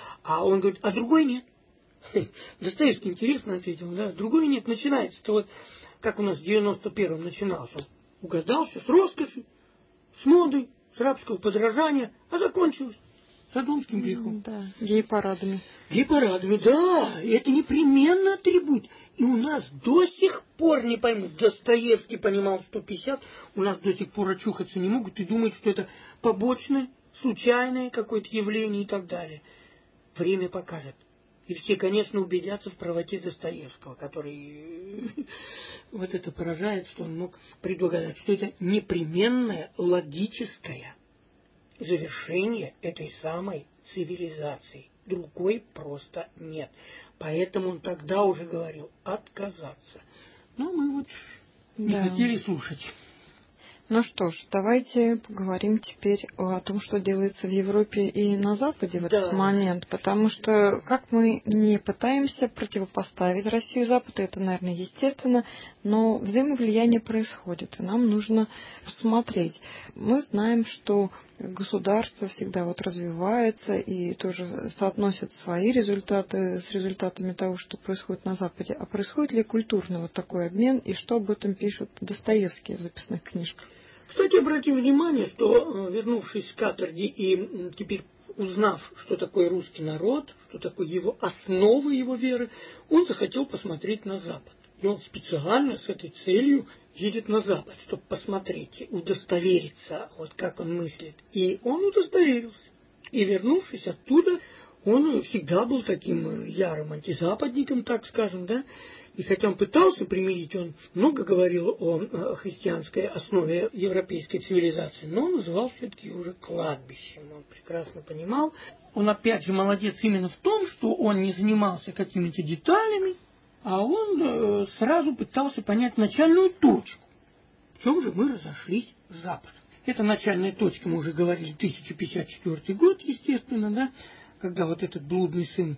D: А он говорит, а другой нет. Достоевский интересно ответил, да, другой нет. Начинается-то вот, как у нас в 91-м начинался. Угадался с роскошью, с модой, с рабского подражания, а закончилось содомским грехом.
C: Да, гей-парадами.
D: Гей-парадами, да, и это непременно атрибут. И у нас до сих пор не поймут. Достоевский понимал 150, у нас до сих пор очухаться не могут и думают, что это побочное, случайное какое-то явление и так далее. Время покажет. И все, конечно, убедятся в правоте Достоевского, который вот это поражает, что он мог предугадать, что это непременное логическое завершение этой самой цивилизацией. Другой просто нет. Поэтому он тогда уже говорил отказаться. Но мы вот не хотели слушать.
C: Ну что ж, давайте поговорим теперь о том, что делается в Европе и на Западе в этот момент. Потому что, как мы не пытаемся противопоставить Россию Западу, это, наверное, естественно, но взаимовлияние происходит, и нам нужно посмотреть. Мы знаем, что государство всегда вот развивается и тоже соотносит свои результаты с результатами того, что происходит на Западе. А происходит ли культурный вот такой обмен, и что об этом пишет Достоевский в записных книжках?
D: Кстати, обратим внимание, что, вернувшись с каторги и теперь узнав, что такое русский народ, что такое его основы его веры, он захотел посмотреть на Запад. И он специально с этой целью едет на Запад, чтобы посмотреть, удостовериться, вот как он мыслит. И он удостоверился. И, вернувшись оттуда, он всегда был таким ярым антизападником, так скажем, да. И хотя он пытался примирить, он много говорил о христианской основе европейской цивилизации, но он называл все-таки уже кладбищем. Он прекрасно понимал. Он опять же молодец именно в том, что он не занимался какими-то деталями, а он сразу пытался понять начальную точку. В чем же мы разошлись с Западом? Эта начальная точка, мы уже говорили, 1054 год, естественно, да, когда вот этот блудный сын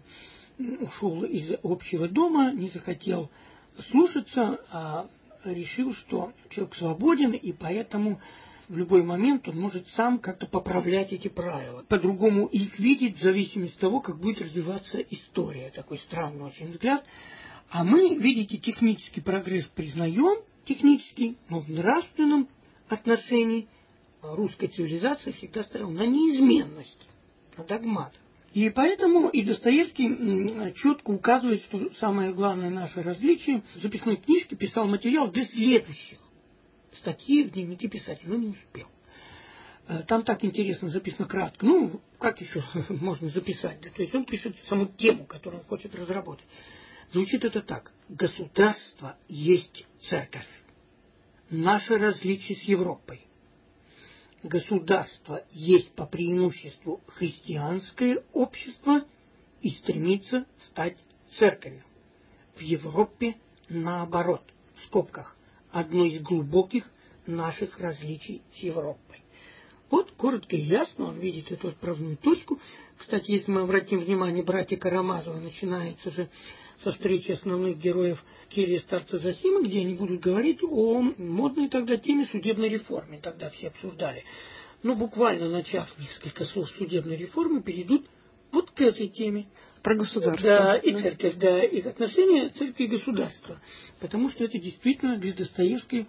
D: ушел из общего дома, не захотел слушаться, а решил, что человек свободен, и поэтому в любой момент он может сам как-то поправлять эти правила. По-другому их видеть в зависимости от того, как будет развиваться история. Такой странный очень взгляд. А мы, видите, технический прогресс признаем, технический, но в нравственном отношении русская цивилизация всегда стояла на неизменности, на догматах. И поэтому и Достоевский четко указывает, что самое главное наше различие. В записной книжке писал материал для следующих. Статьи в дневнике писателя, но не успел. Там так интересно записано кратко. Ну, как еще можно записать? Да? То есть он пишет саму тему, которую он хочет разработать. Звучит это так. Государство есть церковь. Наше различие с Европой. Государство есть по преимуществу христианское общество и стремится стать церковью. В Европе наоборот, в скобках, одно из глубоких наших различий с Европой. Вот коротко и ясно он видит эту отправную точку. Кстати, если мы обратим внимание, братья Карамазовы, начинается же со встречи основных героев Кирия Старца Зосимы, где они будут говорить о модной тогда теме судебной реформы. Тогда все обсуждали. Но буквально начав несколько слов судебной реформы, перейдут вот к этой теме.
C: Про государство.
D: Да, и церковь, да, и отношения церкви и государства. Потому что это действительно для Достоевского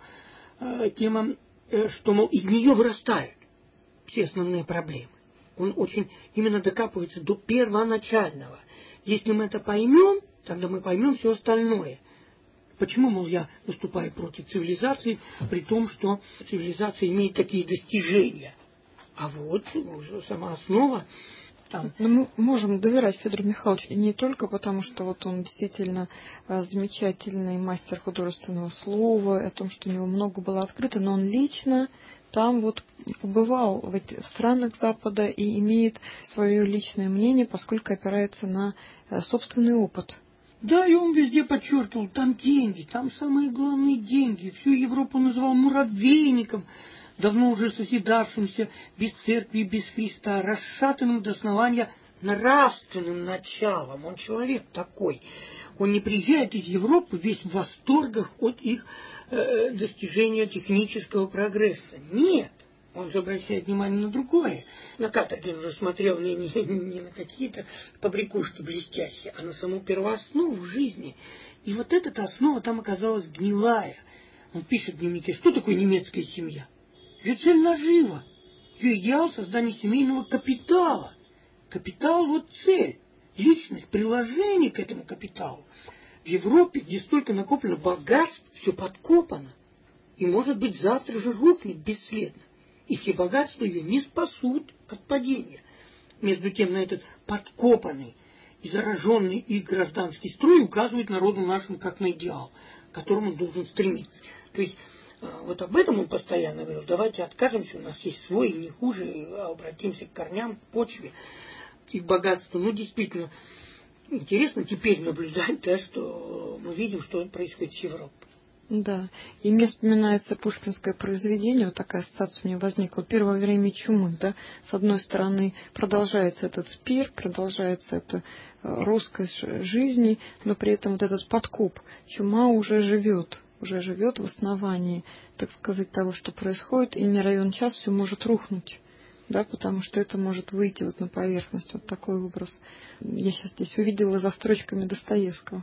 D: тема, что, мол, из нее вырастают все основные проблемы. Он очень именно докапывается до первоначального. Если мы это поймем, тогда мы поймем все остальное. Почему, мол, я выступаю против цивилизации, при том, что цивилизация имеет такие достижения? А вот сама основа там.
C: Но мы можем доверять Федору Михайловичу и не только потому, что вот он действительно замечательный мастер художественного слова, о том, что у него много было открыто, но он лично там вот побывал в странах Запада и имеет свое личное мнение, поскольку опирается на собственный опыт.
D: Да, и он везде подчеркивал, там деньги, там самые главные деньги. Всю Европу называл муравейником, давно уже созидавшимся без церкви и без Христа, расшатанным до основания нравственным началом. Он человек такой. Он не приезжает из Европы весь в восторгах от их достижения технического прогресса. Нет. Он же обращает внимание на другое. На каторге он уже смотрел не на какие-то побрякушки блестящие, а на саму первооснову в жизни. И вот эта основа там оказалась гнилая. Он пишет в дневнике, что такое немецкая семья? Ее цель нажива. Ее идеал создания семейного капитала. Капитал вот цель. Личность, приложение к этому капиталу. В Европе, где столько накоплено богатств, все подкопано. И, может быть, завтра же рухнет бесследно. И все богатства ее не спасут от падения. Между тем, на этот подкопанный и зараженный их гражданский строй указывает народу нашему как на идеал, к которому он должен стремиться. То есть, вот об этом он постоянно говорил. Давайте откажемся, у нас есть свой, не хуже, обратимся к корням, к почве. их богатство. Ну, действительно, интересно теперь наблюдать, да, что мы видим, что происходит с Европой.
C: Да, и мне вспоминается пушкинское произведение, вот такая ассоциация у меня возникла, «Первое время чумы», да, с одной стороны продолжается этот спир, продолжается эта роскошь жизни, но при этом вот этот подкоп, чума уже живет в основании, так сказать, того, что происходит, и не равен час все может рухнуть. Да, потому что это может выйти вот на поверхность, вот такой образ. Я сейчас здесь увидела за строчками Достоевского.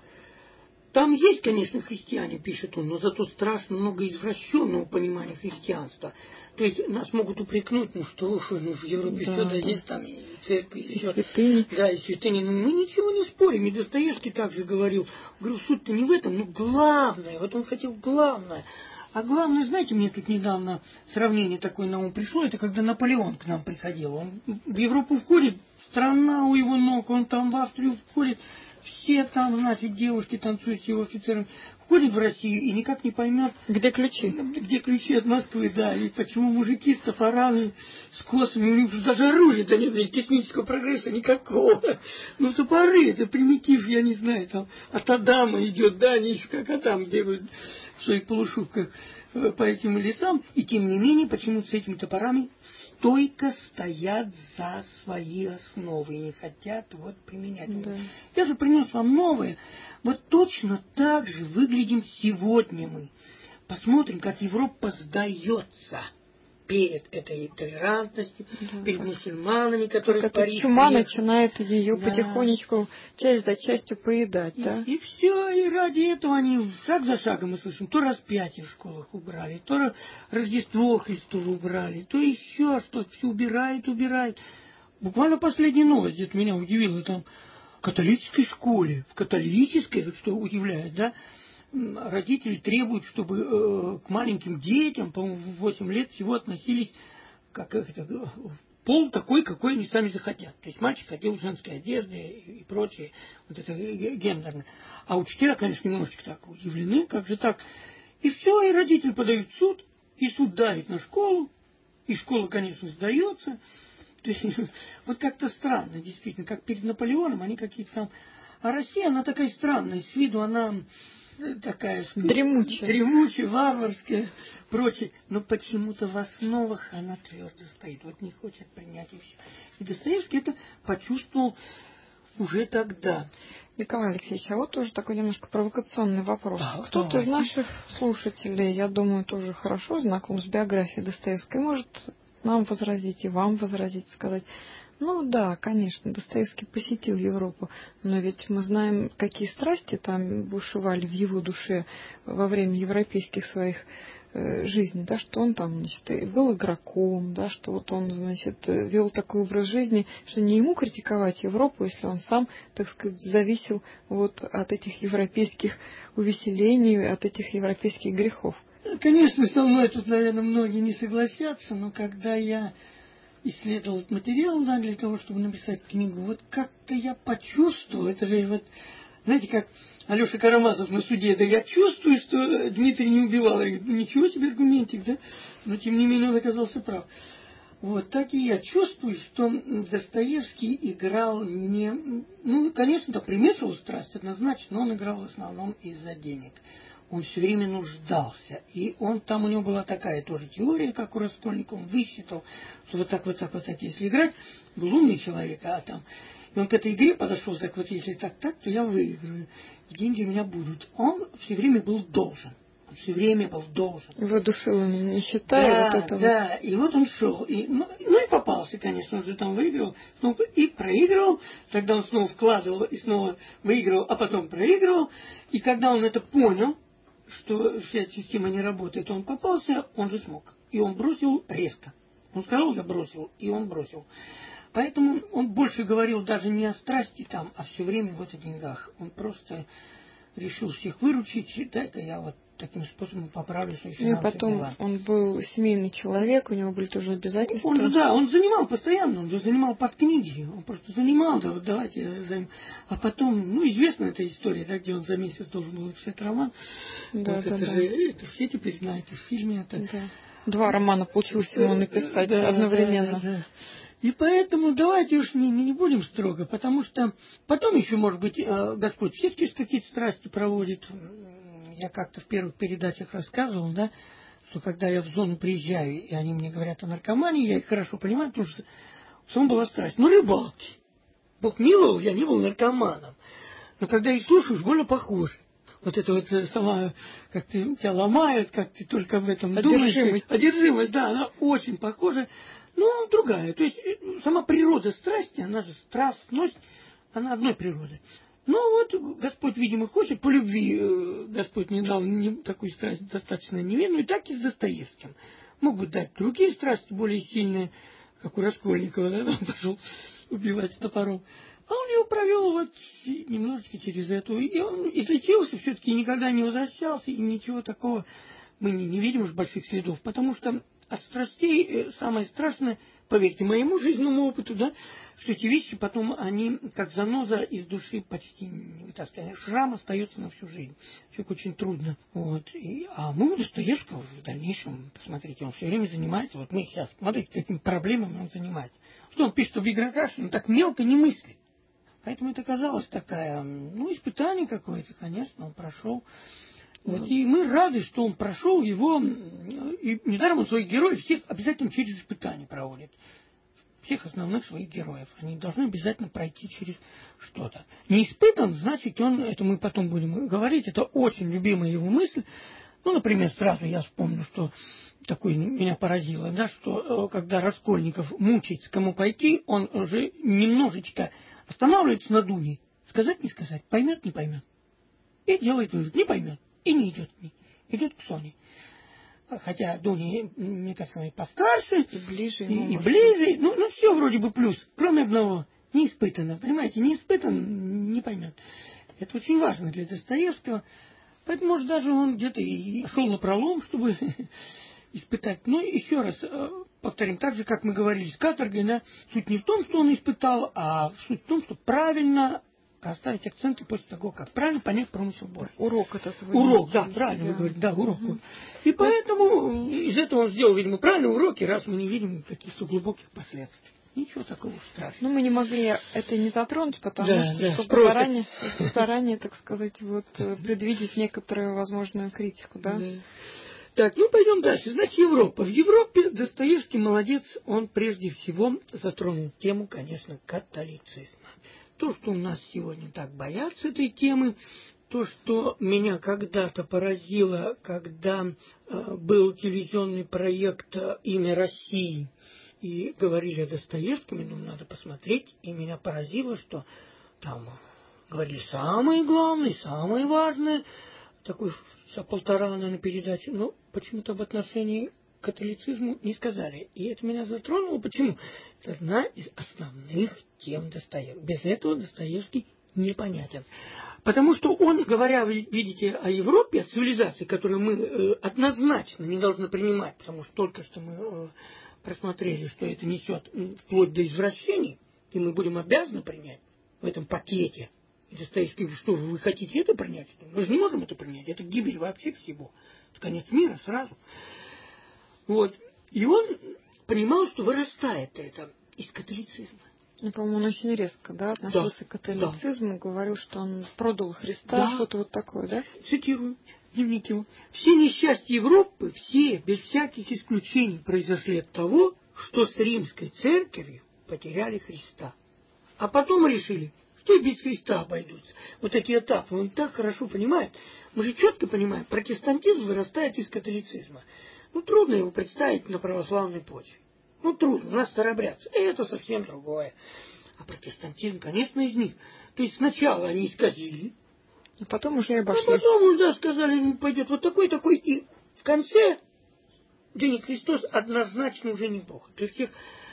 D: Там есть, конечно, христиане, пишет он, но зато страшно много извращенного понимания христианства. То есть нас могут упрекнуть, ну что уж, в Европе все, да, есть там и церкви, и все.
C: Святыни.
D: Да, и святыни. Но мы ничего не спорим. И Достоевский также говорил. Говорю, суть-то не в этом, но главное. Вот он хотел главное. А главное, знаете, мне тут недавно сравнение такое на ум пришло, это когда Наполеон к нам приходил. Он в Европу входит, страна у его ног, он там в Австрию входит. Все там, значит, девушки танцуют с его офицерами. Входит в Россию и никак не поймет...
C: Где ключи?
D: Где ключи от Москвы, да. И почему мужики с топорами, с косами, у них даже оружия-то нет, технического прогресса никакого. Ну, топоры, это примитив, я не знаю, там от Адама идет, да, они еще как Адам бегают в своих полушубках по этим лесам. И тем не менее, почему-то с этими топорами стойко стоят за свои основы и не хотят вот применять. Да. Я же принес вам новое. Вот точно так же выглядим сегодня мы. Посмотрим, как Европа сдается перед этой толерантностью, да, перед мусульманами, которые в Париж
C: чума начинает ее потихонечку, часть за частью поедать. Да?
D: И все, и ради этого они шаг за шагом, мы слышим, то распятие в школах убрали, то Рождество Христово убрали, то еще что-то, все убирают. Буквально последняя новость где-то меня удивила, там в католической школе, вот что удивляет, да, родители требуют, чтобы к маленьким детям, по-моему, в 8 лет всего относились как это, пол такой, какой они сами захотят. То есть мальчик ходил в женской одежде и прочее, вот это гендерное. А учителя, конечно, немножечко так удивлены, как же так. И все, и родители подают в суд, и суд давит на школу, и школа, конечно, сдается. То есть, вот как-то странно, действительно, как перед Наполеоном, они какие-то там... А Россия, она такая странная, с виду она... такая дремучая, варварская, прочее, но почему-то в основах она твердо стоит, вот не хочет принять и все. И Достоевский это почувствовал уже тогда.
C: Николай Алексеевич, а вот тоже такой немножко провокационный вопрос. Кто-то из наших слушателей, я думаю, тоже хорошо знаком с биографией Достоевской, может нам возразить и вам возразить, сказать... Ну да, конечно, Достоевский посетил Европу, но ведь мы знаем, какие страсти там бушевали в его душе во время европейских своих жизней, да, что он там, значит, был игроком, да, что вот он, значит, вел такой образ жизни, что не ему критиковать Европу, если он сам, так сказать, зависел вот от этих европейских увеселений, от этих европейских грехов.
D: Конечно, со мной тут, наверное, многие не согласятся, но когда я исследовал этот материал, да, для того, чтобы написать книгу, вот как-то я почувствовал, это же вот, знаете, как Алеша Карамазов на суде, да я чувствую, что Дмитрий не убивал. Я говорю, ну ничего себе аргументик, да, но тем не менее он оказался прав. Вот так и я чувствую, что Достоевский играл не... Ну, конечно, да, примешивал страсть однозначно, но он играл в основном из-за денег. Он все время нуждался. И он там у него была такая тоже теория, как у Раскольникова. Он высчитал, что вот так, если играть, был умный человек, а там... И он к этой игре подошел, так вот, если так, то я выиграю. И деньги у меня будут. Он все время был должен.
C: Воодушевленный, не считая вот этого.
D: Да, и вот он шел. И попался, конечно, он же там выиграл, снова и проигрывал. Тогда он снова вкладывал и снова выигрывал, а потом проигрывал. И когда он это понял, что вся эта система не работает, он попался, он же смог. И он бросил резко. Он сказал, я бросил, и он бросил. Поэтому он больше говорил даже не о страсти там, а все время вот о деньгах. Он просто решил всех выручить, дай-ка я вот таким способом поправлю свои финансовые дела.
C: И потом он был семейный человек, у него были тоже обязательства.
D: Он занимал постоянно, он же занимал под книги, он просто занимал, да, вот давайте займем. А потом, известна эта история, да, где он за месяц должен был написать роман.
C: Да,
D: вот
C: да,
D: это все теперь знают, и в фильме это.
C: Да. 2 романа получилось ему написать одновременно.
D: Да. И поэтому давайте уж не будем строго, потому что потом еще, может быть, Господь всех через какие-то страсти проводит. Я как-то в первых передачах рассказывал, да, что когда я в зону приезжаю, и они мне говорят о наркомании, я их хорошо понимаю, потому что в самом была страсть. Ну, рыбалки. Бог миловал, я не был наркоманом. Но когда их слушаешь, больно похоже. Вот это вот сама, как тебя ломает, как ты только об этом думаешь. Одержимость, да, она очень похожа, но другая. То есть сама природа страсти, она же страстность, она одной природы. Ну вот Господь, видимо, хочет, по любви Господь не дал такую страсть достаточно невинную, так и с Достоевским. Мог бы дать другие страсти более сильные, как у Раскольникова, да, он пошел убивать с топором. А он его провел вот немножечко через эту. И он излечился, все-таки никогда не возвращался, и ничего такого мы не видим уж больших следов. Потому что от страстей самое страшное, поверьте моему жизненному опыту, да, что эти вещи потом, они как заноза из души почти не вытаскивают. Шрам остается на всю жизнь. Человеку очень трудно. Вот. А мы у Достоевского в дальнейшем, посмотрите, он все время занимается, вот мы сейчас, смотрите, какими проблемами он занимается. Что он пишет об биографии, он так мелко не мыслит. Поэтому это казалось такая, испытание какое-то, конечно, он прошел. Вот, и мы рады, что он прошел его, и недаром он своих героев всех обязательно через испытания проводит. Всех основных своих героев. Они должны обязательно пройти через что-то. Не испытан, значит, это мы потом будем говорить, это очень любимая его мысль. Ну, например, сразу я вспомню, что такое меня поразило, да, что когда Раскольников мучается, кому пойти, он уже немножечко останавливается на Дуне. Сказать, не сказать, поймет, не поймет. И делает вывод, не поймет, и не идет к ней. Идет к Соне. Хотя Дуня, мне кажется, и постарше,
C: и ближе.
D: И ближе. Ну, все вроде бы плюс, кроме одного. Не испытано, понимаете, не испытан, не поймет. Это очень важно для Достоевского. Поэтому, может, даже он где-то и шел напролом, чтобы испытать. Но еще раз повторим, так же, как мы говорили с каторгой, да, суть не в том, что он испытал, а суть в том, что правильно расставить акценты после того, как правильно понять промысел Божий.
C: Урок этот.
D: Урок, да, правильно вы говорите, да, урок. И поэтому из этого он сделал, видимо, правильные уроки, раз мы не видим каких-то глубоких последствий. Ничего такого страшного.
C: Ну, мы не могли это не затронуть, потому что, чтобы заранее, так сказать, вот предвидеть некоторую возможную критику, да?
D: Так, пойдем дальше. Значит, Европа. В Европе Достоевский молодец, он прежде всего затронул тему, конечно, католицизма. То, что у нас сегодня так боятся этой темы, то, что меня когда-то поразило, когда был телевизионный проект «Имя России», и говорили о Достоевском, надо посмотреть, и меня поразило, что там говорили самое главное, самое важное, такой часа полтора, наверное, передачи, но почему-то об отношении к католицизму не сказали. И это меня затронуло. Почему? Это одна из основных тем Достоевского. Без этого Достоевский непонятен. Потому что он, говоря, видите, о Европе, о цивилизации, которую мы однозначно не должны принимать, потому что только что мы просмотрели, что это несет вплоть до извращений, и мы будем обязаны принять в этом пакете. И Достоевский говорит, что вы хотите это принять? Мы же не можем это принять, это гибель вообще всего. Это конец мира сразу. Вот. И он понимал, что вырастает это из католицизма.
C: Ну, по-моему, он очень резко, да, относился к католицизму, говорил, что он продал Христа, что-то вот такое, да?
D: Цитирую дневник его. Все несчастья Европы, все, без всяких исключений, произошли от того, что с римской церковью потеряли Христа. А потом решили, что и без Христа обойдутся. Вот эти этапы он так хорошо понимает. Мы же четко понимаем, протестантизм вырастает из католицизма. Трудно его представить на православной почве. Трудно, у нас старобрядцы. Это совсем другое. А протестантизм, конечно, из них. То есть сначала они исказили.
C: А потом уже и обошлись.
D: А потом уже сказали, пойдет вот такой. И в конце День Христос однозначно уже не Бог. Для всех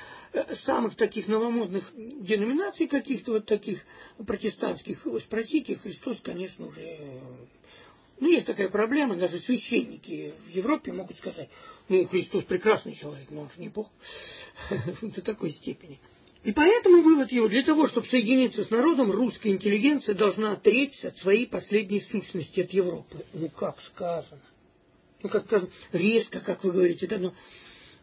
D: самых таких новомодных деноминаций, каких-то вот таких протестантских, спросите, Христос, конечно, уже... есть такая проблема, даже священники в Европе могут сказать, Христос прекрасный человек, но он же не Бог до такой степени. И поэтому вывод его, для того, чтобы соединиться с народом, русская интеллигенция должна отречься от своей последней сущности, от Европы. Как сказано. Как сказано, резко, как вы говорите, да, но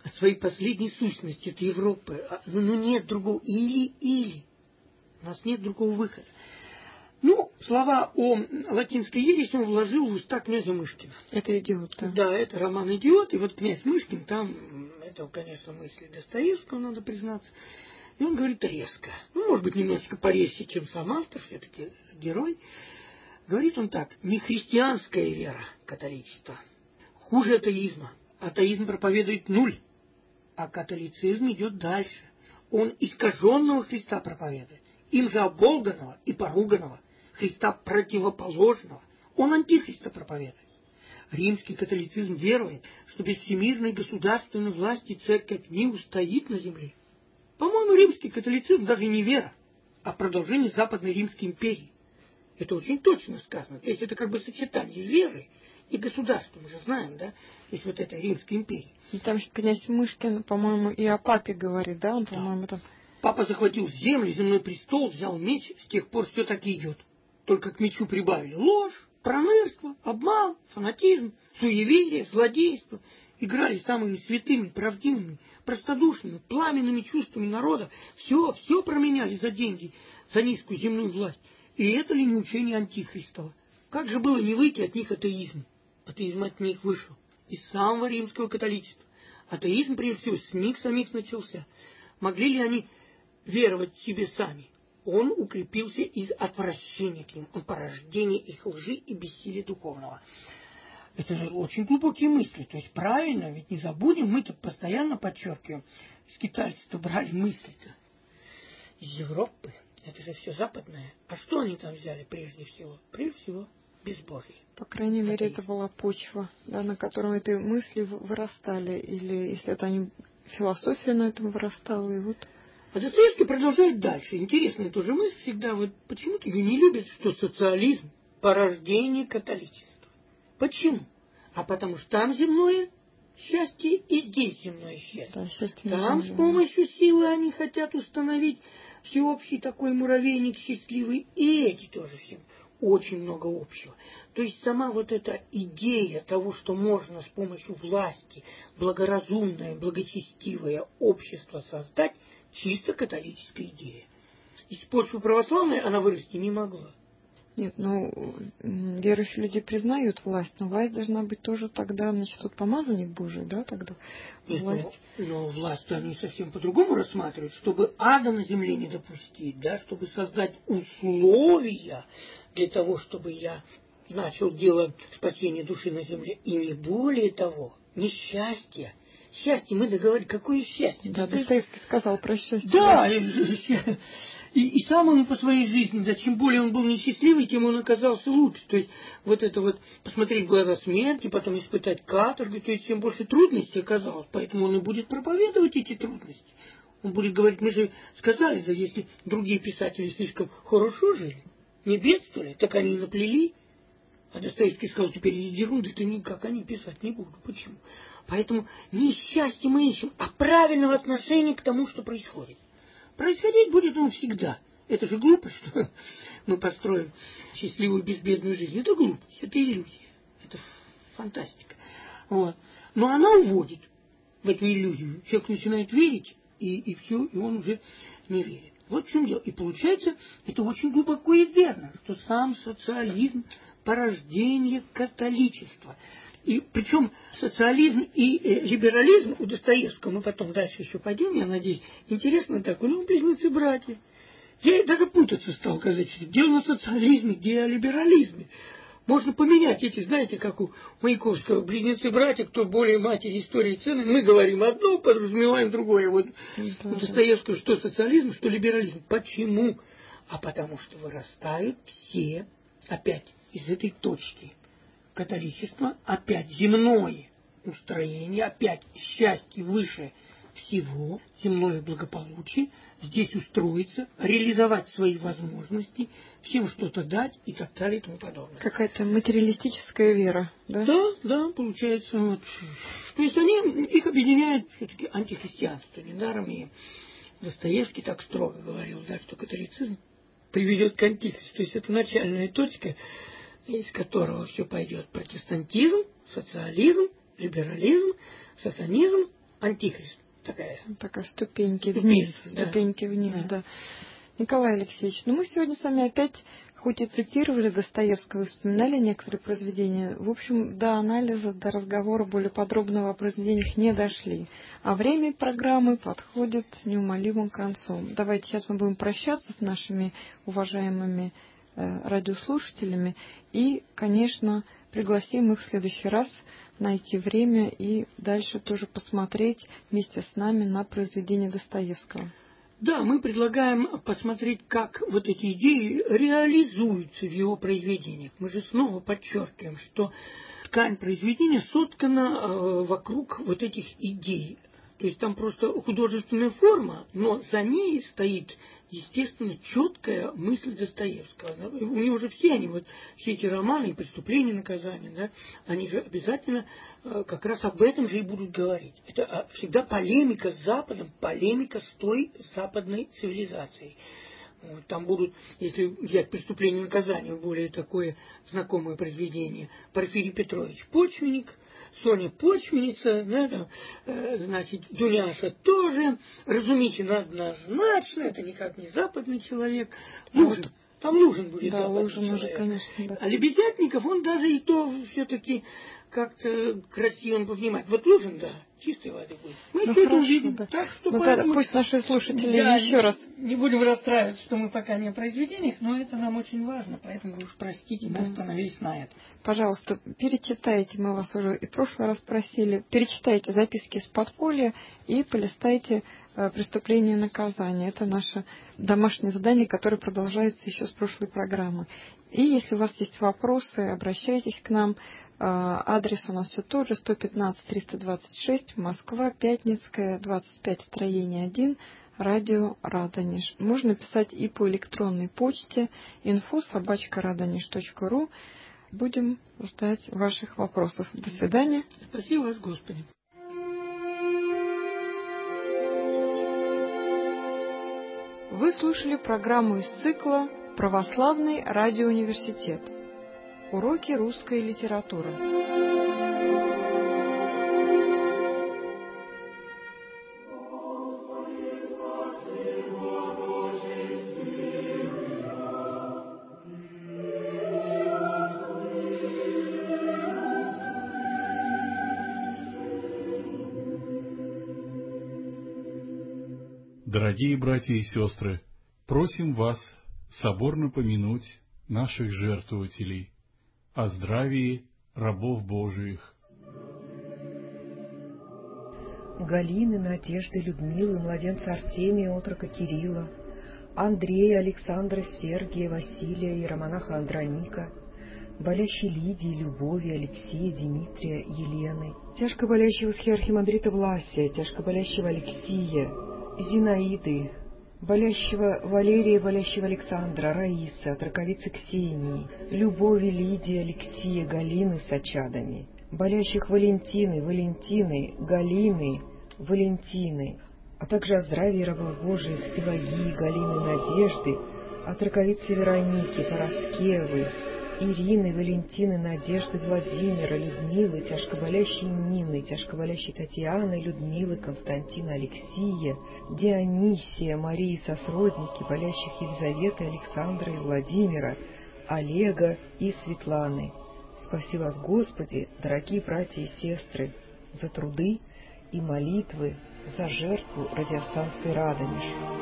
D: от своей последней сущности, от Европы. Ну, нет другого. Или. У нас нет другого выхода. Ну, слова о латинской ереси он вложил в уста князя Мышкина.
C: Это «Идиот», да?
D: Да, это роман «Идиот». И вот князь Мышкин, там, это, конечно, мысли Достоевского, надо признаться. И он говорит резко. Ну, может быть, немножечко порезче, чем сам автор, все-таки герой. Говорит он так: не христианская вера, католичество, хуже атеизма. Атеизм проповедует нуль, а католицизм идет дальше. Он искаженного Христа проповедует, им же оболганного и поруганного, Христа противоположного. Он антихриста проповедует. Римский католицизм верует, что без всемирной государственной власти церковь не устоит на земле. По-моему, римский католицизм даже не вера, а продолжение Западной Римской империи. Это очень точно сказано. То есть это как бы сочетание веры и государства. Мы же знаем, да, есть вот этой Римской империи.
C: И там князь Мышкин, по-моему, и о папе говорит, да? Он, по-моему, там...
D: Папа захватил землю, земной престол, взял меч, с тех пор все так и идет. Только к мечу прибавили ложь, пронырство, обман, фанатизм, суеверие, злодейство. Играли самыми святыми, правдивыми, простодушными, пламенными чувствами народа. Все променяли за деньги, за низкую земную власть. И это ли не учение антихристова? Как же было не выйти от них атеизм? Атеизм от них вышел из самого римского католичества. Атеизм, прежде всего, с них самих начался. Могли ли они веровать себе сами? Он укрепился из отвращения к ним. Он порождение их лжи и бессилия духовного. Это очень глубокие мысли. То есть правильно, ведь не забудем, мы тут постоянно подчеркиваем, скитальцы-то брали мысли-то из Европы. Это же все западное. А что они там взяли прежде всего? Прежде всего, безбожие.
C: По крайней мере, это была почва, да, на которой эти мысли вырастали. Или, если это они, философия на этом вырастала, и вот...
D: А Достоевский продолжает дальше. Интересная тоже мысль всегда. Вот почему-то ее не любят, что социализм – порождение католичества. Почему? А потому что там земное счастье и здесь земное счастье.
C: Да, счастье
D: там с помощью силы они хотят установить всеобщий такой муравейник счастливый, и эти тоже всем. Очень много общего. То есть сама вот эта идея того, что можно с помощью власти благоразумное, благочестивое общество создать, чисто католическая идея. Из почвы православной она вырасти не могла.
C: Нет, ну, верующие люди признают власть, но власть должна быть тоже тогда, значит, тут помазанник Божий, да, тогда?
D: Нет,
C: власть...
D: но власть они совсем по-другому рассматривают, чтобы ада на земле не допустить, да, чтобы создать условия для того, чтобы я начал дело спасения души на земле. И не более того, не счастье. Счастье, мы договорились, какое счастье?
C: Да, Достоевский сказал про счастье.
D: Да, и сам он по своей жизни, да, чем более он был несчастливый, тем он оказался лучше. То есть вот это вот посмотреть в глаза смерти, потом испытать каторгу, то есть чем больше трудностей оказалось, поэтому он и будет проповедовать эти трудности. Он будет говорить, мы же сказали, да, если другие писатели слишком хорошо жили, не бедствовали, так они и наплели. А Достоевский сказал, теперь ерунды, ты никак они писать не буду. Почему? Поэтому не счастье мы ищем, а правильного отношения к тому, что происходит. Происходить будет он всегда. Это же глупость, что мы построим счастливую безбедную жизнь. Это глупость, это иллюзия, это фантастика. Вот. Но она уводит в эту иллюзию. Человек начинает верить, и все, и он уже не верит. Вот в чем дело. И получается, это очень глубоко и верно, что сам социализм – порождение католичества. И причем социализм и либерализм у Достоевского, мы потом дальше еще пойдем, я надеюсь, интересно так, у него близнецы-братья. Я даже путаться стал, казать, где у нас социализм, где о либерализме. Можно поменять эти, знаете, как у Маяковского, близнецы-братья, кто более матери истории цены, мы говорим одно, подразумеваем другое. Вот у Достоевского что социализм, что либерализм. Почему? А потому что вырастают все опять из этой точки. Католичество опять земное устроение, опять счастье выше всего, земное благополучие, здесь устроиться, реализовать свои возможности, всем что-то дать и так далее и тому подобное.
C: Какая-то материалистическая вера, да?
D: Да, получается. Вот. То есть их объединяет все-таки антихристианство. Недаром и Достоевский так строго говорил, да, что католицизм приведет к антихристу. То есть это начальная точка, из которого все пойдет: протестантизм, социализм, либерализм, сатанизм, антихрист.
C: Такая ступеньки вниз,
D: да.
C: да. Николай Алексеевич, мы сегодня с вами опять, хоть и цитировали Достоевского, и вспоминали некоторые произведения, в общем, до анализа, до разговора более подробного о произведениях не дошли. А время программы подходит неумолимым концом. Давайте сейчас мы будем прощаться с нашими уважаемыми радиослушателями и, конечно, пригласим их в следующий раз найти время и дальше тоже посмотреть вместе с нами на произведения Достоевского.
D: Да, мы предлагаем посмотреть, как вот эти идеи реализуются в его произведениях. Мы же снова подчеркиваем, что ткань произведения соткана вокруг вот этих идей. То есть там просто художественная форма, но за ней стоит, естественно, четкая мысль Достоевского. У него же все эти романы и «Преступление и наказание», да, они же обязательно как раз об этом же и будут говорить. Это всегда полемика с Западом, полемика с той западной цивилизацией. Там будут, если взять «Преступление и наказание», более такое знакомое произведение, Порфирий Петрович Почвенник, Соня Почвенница, да, значит, Дуняша тоже, Разумихин однозначно, это никак не западный человек. Там нужен будет западный человек.
C: Конечно, да.
D: А Лебезятников, он даже и то все-таки как-то красиво он повнимает. Вот нужен, да, чистой воды будет. Мы это увидим.
C: Да.
D: Так что
C: тогда пусть наши слушатели еще раз...
D: Не будем расстраиваться, что мы пока не о произведениях, но это нам очень важно, поэтому вы уж простите, мы остановились на этом.
C: Пожалуйста, перечитайте, мы вас уже и в прошлый раз просили, перечитайте записки из подполья и полистайте «Преступление и наказание». Это наше домашнее задание, которое продолжается еще с прошлой программы. И если у вас есть вопросы, обращайтесь к нам. Адрес у нас все тот же, 115-326, Москва, Пятницкая, 25, строение 1, радио Радонеж. Можно писать и по электронной почте info@radonеж.ру. Будем ждать ваших вопросов. До свидания.
D: Спасибо вас, Господи.
C: Вы слушали программу из цикла «Православный радиоуниверситет. Уроки русской литературы».
B: Дорогие братья и сестры, просим вас соборно помянуть наших жертвователей, о здравии рабов Божиих.
E: Галины, Надежды, Людмилы, младенца Артемия, отрока Кирилла, Андрея, Александра, Сергия, Василия, иеромонаха Андроника, болящей Лидии, Любови, Алексея, Дмитрия, Елены, тяжко болящего схиархимандрита Власия, тяжко болящего Алексия, Зинаиды, болящего Валерия, болящего Александра, Раисы, отроковицы Ксении, Любови, Лидии, Алексея, Галины с очадами, болящих Валентины, Галины, Валентины, а также о здравии рабов Божиих Пелагии, Галины, Надежды, отроковицы Вероники, Пороскевы, Ирины, Валентины, Надежды, Владимира, Людмилы, тяжкоболящей Нины, тяжкоболящей Татьяны, Людмилы, Константина, Алексия, Дионисия, Марии сосродники, болящих Елизаветы, Александра и Владимира, Олега и Светланы. Спаси вас, Господи, дорогие братья и сестры, за труды и молитвы за жертву радиостанции «Радонеж».